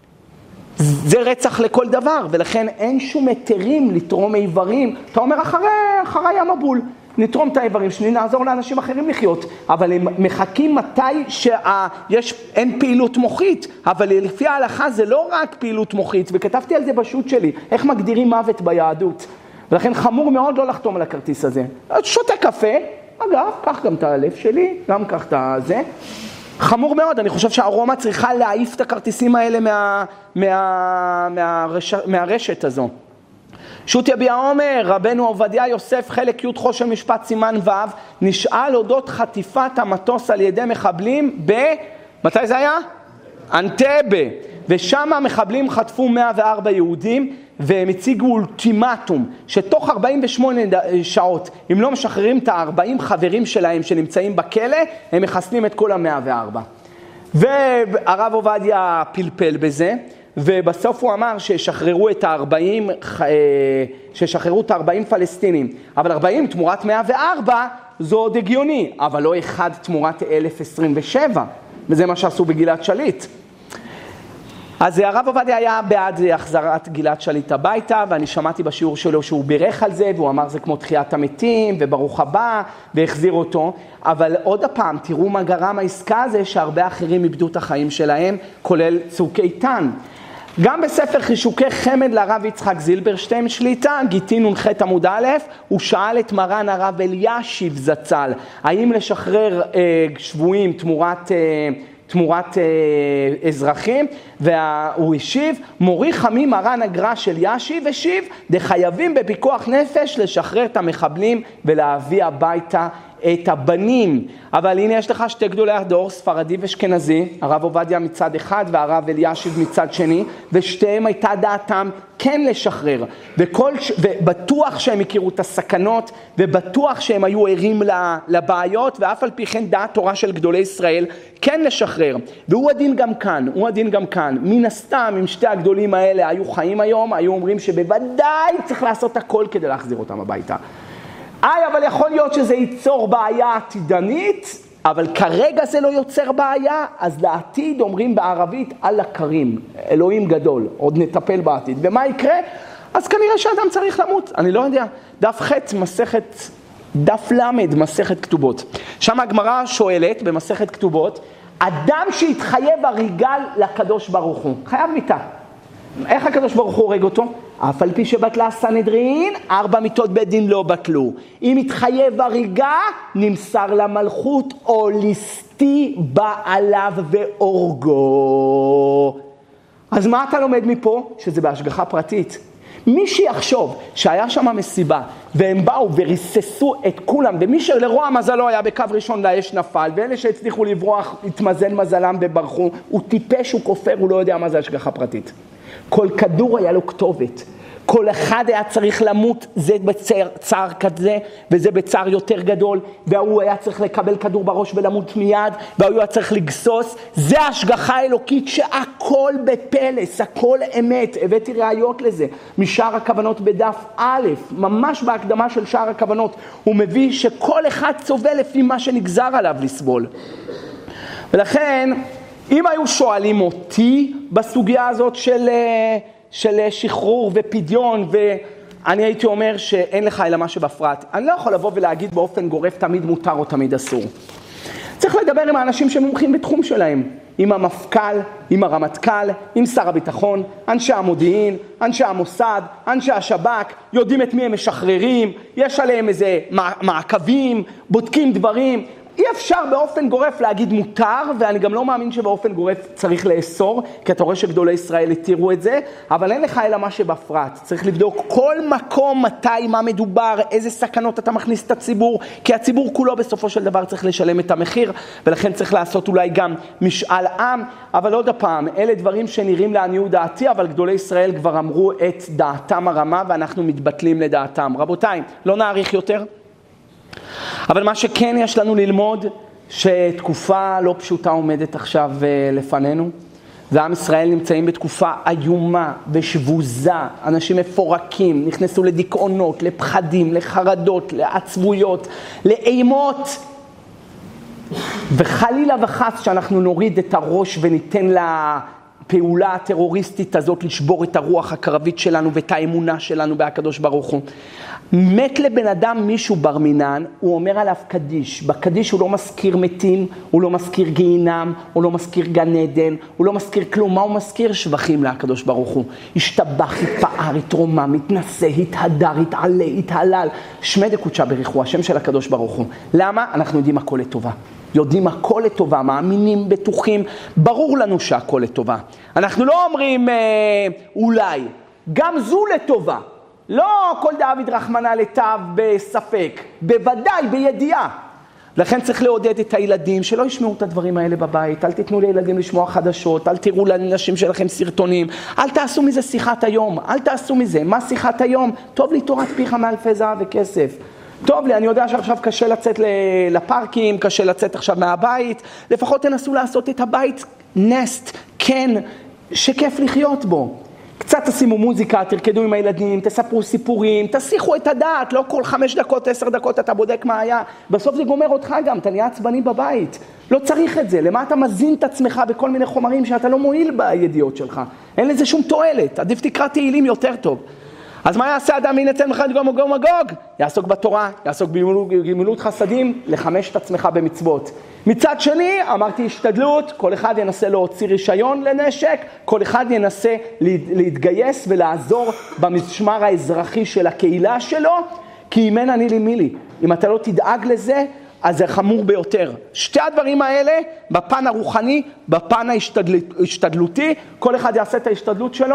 זה רצח לכל דבר, ולכן אין שום היתרים לתרום איברים. אתה אומר, אחרי המבול, נתרום את האיברים שלי, נעזור לאנשים אחרים לחיות. אבל הם מחכים מתי אין פעילות מוחית, אבל לפי ההלכה זה לא רק פעילות מוחית, וכתבתי על זה בשו"ת שלי, איך מגדירים מוות ביהדות. ולכן חמור מאוד לא לחתום על הכרטיס הזה. שותה קפה, אגב, קח גם את הלב שלי, גם קח את זה. חמור מאוד, אני חושב שהארומה צריכה להעיף את הכרטיסים האלה מהרשת הזו. שו"ת יביע אומר, רבנו עובדיה יוסף, חלק י' חושן משפט סימן ו', נשאל אודות חטיפת המטוס על ידי מחבלים מתי זה היה? אנטבה. ושם המחבלים חטפו 104 יהודים, והם הציגו אולטימטום, שתוך 48 שעות, אם לא משחררים את ה-40 חברים שלהם שנמצאים בכלא, הם מחסנים את כל ה-104. והרב עובדיה פלפל בזה, ובסוף הוא אמר ששחררו את ה-40 פלסטינים, אבל 40 תמורת 104 זו עוד הגיוני, אבל לא אחד תמורת 1027, וזה מה שעשו בגלעד שליט. אז הרב עובדיה היה בעד החזרת גלעד שליט הביתה, ואני שמעתי בשיעור שלו שהוא בירך על זה, והוא אמר זה כמו תחיית המתים, וברוך הבא, והחזיר אותו. אבל עוד הפעם, תראו מה גרם העסקה הזה, שהרבה אחרים איבדו את החיים שלהם, כולל צוק איתן. גם בספר חישוקי חמד לרב יצחק זילברשטיין שליטה, גיטין נ"ח עמוד א', הוא שאל את מרן הרב אלישיב זצ"ל, האם לשחרר שבויים תמורת אזרחים, והוא השיב, מורי חמי מרן הגר"א של ישיב השיב, דחייבים בפיקוח נפש לשחרר את המחבלים ולהביא הביתה את הבנים. אבל הנה יש לך שתי גדולי הדור, ספרדי ואשכנזי, הרב עובדיה מצד אחד והרב אלישיב מצד שני, ושתיהם הייתה דעתם כן לשחרר, ובטוח שהם הכירו את הסכנות, ובטוח שהם היו ערים לבעיות, ואף על פי כן דעת תורה של גדולי ישראל כן לשחרר. והוא הדין גם כאן, הוא הדין גם כאן. מן הסתם, אם שתי הגדולים האלה היו חיים היום, היו אומרים שבוודאי צריך לעשות הכל כדי להחזיר אותם הביתה. אבל יכול להיות שזה ייצור בעיה עתידנית, אבל כרגע זה לא יוצר בעיה, אז לעתיד אומרים בערבית על הכרים, אלוהים גדול, עוד נטפל בעתיד. ומה יקרה? אז כנראה שאדם צריך למות, אני לא יודע. דף ח' דף למד מסכת כתובות. שם הגמרא שואלת במסכת כתובות, אדם שהתחייב הריגה לקדוש ברוך הוא, חייב מיתה. איך הקדוש ברוך הוא הורג אותו? אף על פי שבטלה הסנהדרין, 4 מיתות בית דין לא בטלו. אם התחייב הריגה, נמסר למלכות, או ליסטי בא עליו והורגו. אז מה אתה לומד מפה? שזה בהשגחה פרטית. מי שיחשוב שהיה שם מסיבה, והם באו וריססו את כולם, ומי שלרוע מזלו היה בקו ראשון לאש נפל, ואלה שהצליחו לברוח, התמזל מזלם וברחו, הוא טיפש, הוא כופר, הוא לא יודע מה זה השגחה פרטית. כל כדור היה לו כתובת. כל אחד היה צריך למות, זה בצער כזה, וזה בצער יותר גדול, והוא היה צריך לקבל כדור בראש ולמות מיד, והוא היה צריך לגסוס. זה ההשגחה האלוקית שהכל בפלס, הכל אמת. הבאתי ראיות לזה משאר הכוונות בדף א', ממש בהקדמה של שאר הכוונות. הוא מביא שכל אחד סובל לפי מה שנגזר עליו לסבול. ולכן, אם היו שואלים אותי בסוגיה הזאת של שחרור ופדיון, ואני הייתי אומר שאין לך אלא מה שבפרט, אני לא יכול לבוא ולהגיד באופן גורף תמיד מותר או תמיד אסור. צריך לדבר עם האנשים שמומחים בתחום שלהם, עם המפכ"ל, עם הרמטכ"ל, עם שר הביטחון, אנשי המודיעין, אנשי המוסד, אנשי השב"כ, יודעים את מי הם משחררים, יש עליהם איזה מעקבים, בודקים דברים. אי אפשר באופן גורף להגיד מותר, ואני גם לא מאמין שבאופן גורף צריך לאסור, כי אתה רואה שגדולי ישראל התירו את זה, אבל אין לך אלא מה שבפרט. צריך לבדוק כל מקום, מתי, מה מדובר, איזה סכנות אתה מכניס את הציבור, כי הציבור כולו בסופו של דבר צריך לשלם את המחיר, ולכן צריך לעשות אולי גם משאל עם, אבל עוד הפעם, אלה דברים שנראים לעניות דעתי, אבל גדולי ישראל כבר אמרו את דעתם הרמה, ואנחנו מתבטלים לדעתם. רבותיי, לא נאריך יותר. אבל מה שכן יש לנו ללמוד, שתקופה לא פשוטה עומדת עכשיו לפנינו, ועם ישראל נמצאים בתקופה איומה ושבוזה, אנשים מפורקים, נכנסו לדיכאונות, לפחדים, לחרדות, לעצבויות, לאימות, וחלילה וחס שאנחנו נוריד את הראש וניתן לפעולה הטרוריסטית הזאת לשבור את הרוח הקרבית שלנו ואת האמונה שלנו בהקדוש ברוך הוא. מת לבן אדם מישהו בר מינן, הוא אומר עליו קדיש. בקדיש הוא לא מזכיר מתים, הוא לא מזכיר גיהינם, הוא לא מזכיר גן עדן, הוא לא מזכיר כלום. מה הוא מזכיר? שבחים להקדוש ברוך הוא. השתבח, התפאר, התרומם, התנסה, התהדר, התעלה, התהלל. שמי דקודשא בריחו, השם של הקדוש ברוך הוא. למה? אנחנו יודעים הכל לטובה. יודעים הכל לטובה, מאמינים, בטוחים, ברור לנו שהכל לטובה. אנחנו לא אומרים אולי, גם זו לטובה. לא כל דוד רחמנא לטב בספק, בוודאי, בידיעה. לכן צריך לעודד את הילדים שלא ישמעו את הדברים האלה בבית, אל תיתנו לילדים לשמוע חדשות, אל תראו לאנשים שלכם סרטונים, אל תעשו מזה שיחת היום, אל תעשו מזה. מה שיחת היום? טוב לי תורת פיך מאלפי זהב וכסף. טוב לי, אני יודע שעכשיו קשה לצאת לפארקים, קשה לצאת עכשיו מהבית, לפחות תנסו לעשות את הבית נסט, כן, שכיף לחיות בו. קצת תשימו מוזיקה, תרקדו עם הילדים, תספרו סיפורים, תסיחו את הדעת, לא כל 5 דקות, 10 דקות אתה בודק מה היה. בסוף זה גומר אותך גם, אתה נהיה עצבני בבית. לא צריך את זה, למה אתה מזין את עצמך בכל מיני חומרים שאתה לא מועיל בידיעות שלך? אין לזה שום תועלת, עדיף תקרא תהילים יותר טוב. אז מה יעשה אדם ינצל ממך את גוג ומגוג? יעסוק בתורה, יעסוק בגמילות חסדים, לחמש את עצמך במצוות. מצד שני, אמרתי השתדלות, כל אחד ינסה להוציא רישיון לנשק, כל אחד ינסה להתגייס ולעזור במשמר האזרחי של הקהילה שלו, כי אם אין אני לי מי לי. אם אתה לא תדאג לזה, אז זה חמור ביותר. שתי הדברים האלה, בפן הרוחני, בפן ההשתדלותי, כל אחד יעשה את ההשתדלות שלו,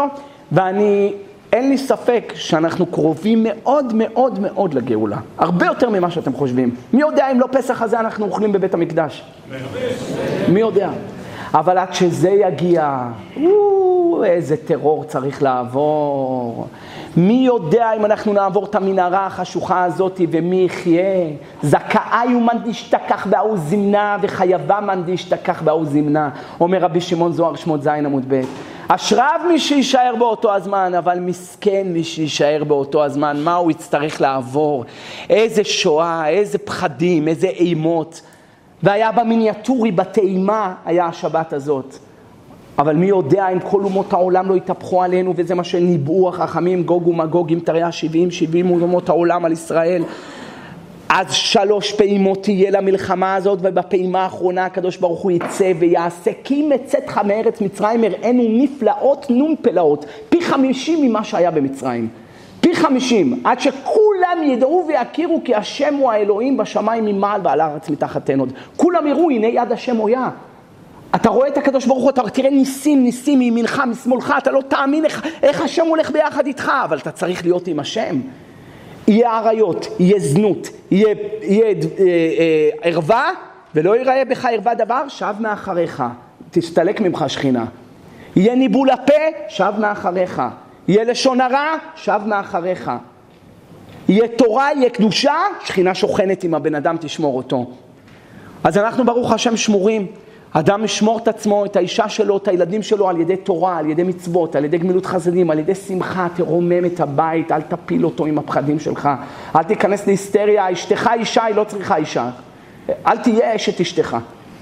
אין לי ספק שאנחנו קרובים מאוד מאוד מאוד לגאולה. הרבה יותר ממה שאתם חושבים. מי יודע אם לא פסח הזה אנחנו אוכלים בבית המקדש? מי יודע? אבל עד שזה יגיע, איזה טרור צריך לעבור. מי יודע אם אנחנו נעבור את המנהרה החשוכה הזאת ומי יחיה? זכאי ומן דשתכח באו זמנה וחייבה מן דשתכח באו זמנה. אומר רבי שמעון זוהר שמות זין עמוד ב'. אשריו מי שישאר באותו הזמן, אבל מסכן מי שישאר באותו הזמן. מה הוא יצטרך לעבור? איזה שואה, איזה פחדים, איזה אימות. והיה במיניאטורי, בטעימה, היה השבת הזאת. אבל מי יודע אם כל אומות העולם לא יתהפכו עלינו, וזה מה שניבאו החכמים, גוג ומגוג, אם תראה 70 אומות העולם על ישראל. אז 3 פעימות תהיה למלחמה הזאת, ובפעימה האחרונה הקדוש ברוך הוא יצא ויעשה, כי מצאתך מארץ מצרים הראינו נפלאות נון פלאות, פי 50 ממה שהיה במצרים. פי 50, עד שכולם ידעו ויכירו כי השם הוא האלוהים בשמיים ממעל ועל הארץ מתחתנו. כולם יראו, הנה יד השם הויה. אתה רואה את הקדוש ברוך הוא, אתה תראה ניסים מימינך, משמאלך, אתה לא תאמין איך השם הולך ביחד איתך, אבל אתה צריך להיות עם השם. יהיה עריות, יהיה זנות, יהיה ערווה, ולא ייראה בך ערווה דבר, שב מאחריך, תסתלק ממך שכינה. יהיה ניבול הפה, שב מאחריך. יהיה לשון הרע, שב מאחריך. יהיה תורה, יהיה קדושה, שכינה שוכנת עם הבן אדם, תשמור אותו. אז אנחנו ברוך השם שמורים. אדם ישמור את עצמו, את האישה שלו, את הילדים שלו על ידי תורה, על ידי מצוות, על ידי גמילות חסדים, על ידי שמחה, תרומם את הבית, אל תפיל אותו עם הפחדים שלך. אל תיכנס להיסטריה, אשתך אישה, היא לא צריכה אישה. אל תהיה אשת אשתך.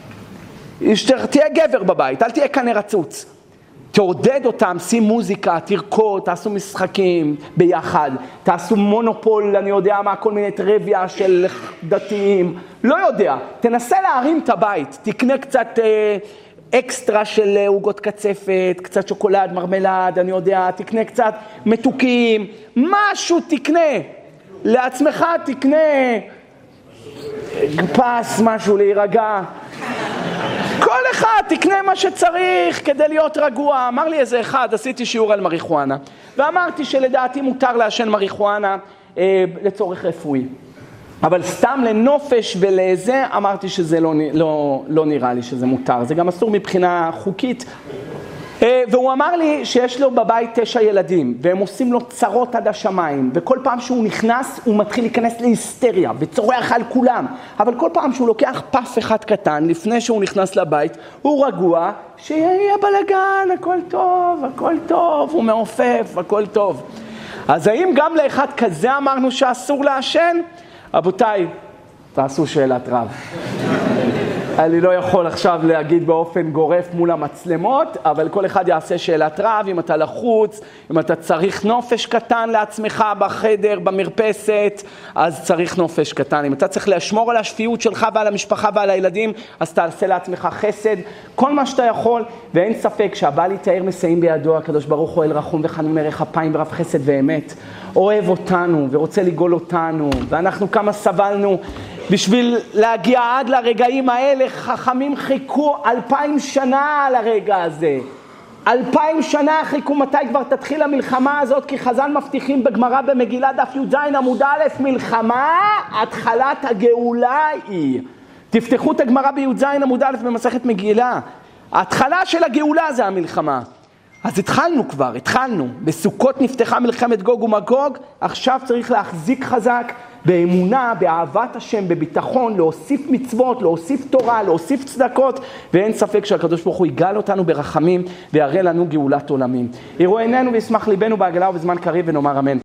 תהיה גבר בבית, אל תהיה כנראה רצוץ. תעודד אותם, שים מוזיקה, תרקוד, תעשו משחקים ביחד, תעשו מונופול, אני יודע מה, כל מיני טריוויה של דתיים, לא יודע, תנסה להרים את הבית, תקנה קצת אקסטרה של עוגות קצפת, קצת שוקולד, מרמלד, אני יודע, תקנה קצת מתוקים, משהו תקנה, לעצמך תקנה פס, משהו להירגע. כל אחד תקנה מה שצריך כדי להיות רגוע. אמר לי איזה אחד, עשיתי שיעור על מריחואנה, ואמרתי שלדעתי מותר לעשן מריחואנה לצורך רפואי. אבל סתם לנופש ולזה, אמרתי שזה לא נראה לי שזה מותר. זה גם אסור מבחינה חוקית. והוא אמר לי שיש לו בבית 9 ילדים, והם עושים לו צרות עד השמיים, וכל פעם שהוא נכנס, הוא מתחיל להיכנס להיסטריה, וצורח על כולם. אבל כל פעם שהוא לוקח פף אחד קטן, לפני שהוא נכנס לבית, הוא רגוע, שיהיה בלגן, הכל טוב, הוא מעופף, הכל טוב. אז האם גם לאחד כזה אמרנו שאסור לעשן? רבותיי, תעשו שאלת רב. אני לא יכול עכשיו להגיד באופן גורף מול המצלמות, אבל כל אחד יעשה שאלת רב, אם אתה לחוץ, אם אתה צריך נופש קטן לעצמך בחדר, במרפסת, אז צריך נופש קטן. אם אתה צריך לשמור על השפיות שלך ועל המשפחה ועל הילדים, אז תעשה לעצמך חסד, כל מה שאתה יכול, ואין ספק שהבא להתאר מסיים בידו, הקדוש ברוך הוא אל רחום וחנון ערך אפיים ורב חסד ואמת, אוהב אותנו ורוצה לגאול אותנו, ואנחנו כמה סבלנו, בשביל להגיע עד לרגעים האלה, חכמים חיכו 2000 שנה על הרגע הזה. 2000 שנה חיכו, מתי כבר תתחיל המלחמה הזאת? כי חז"ל מבטיחים בגמרא במגילה דף י"ז עמוד א', מלחמה, התחלת הגאולה היא. תפתחו את הגמרא בי"ז עמוד א' במסכת מגילה. ההתחלה של הגאולה זה המלחמה. אז התחלנו. בסוכות נפתחה מלחמת גוג ומגוג, עכשיו צריך להחזיק חזק באמונה, באהבת השם, בביטחון, להוסיף מצוות, להוסיף תורה, להוסיף צדקות, ואין ספק שהקדוש ברוך הוא יגאל אותנו ברחמים ויראה לנו גאולת עולמים. יראו עינינו וישמח ליבנו בעגלה ובזמן קריב ונאמר אמן.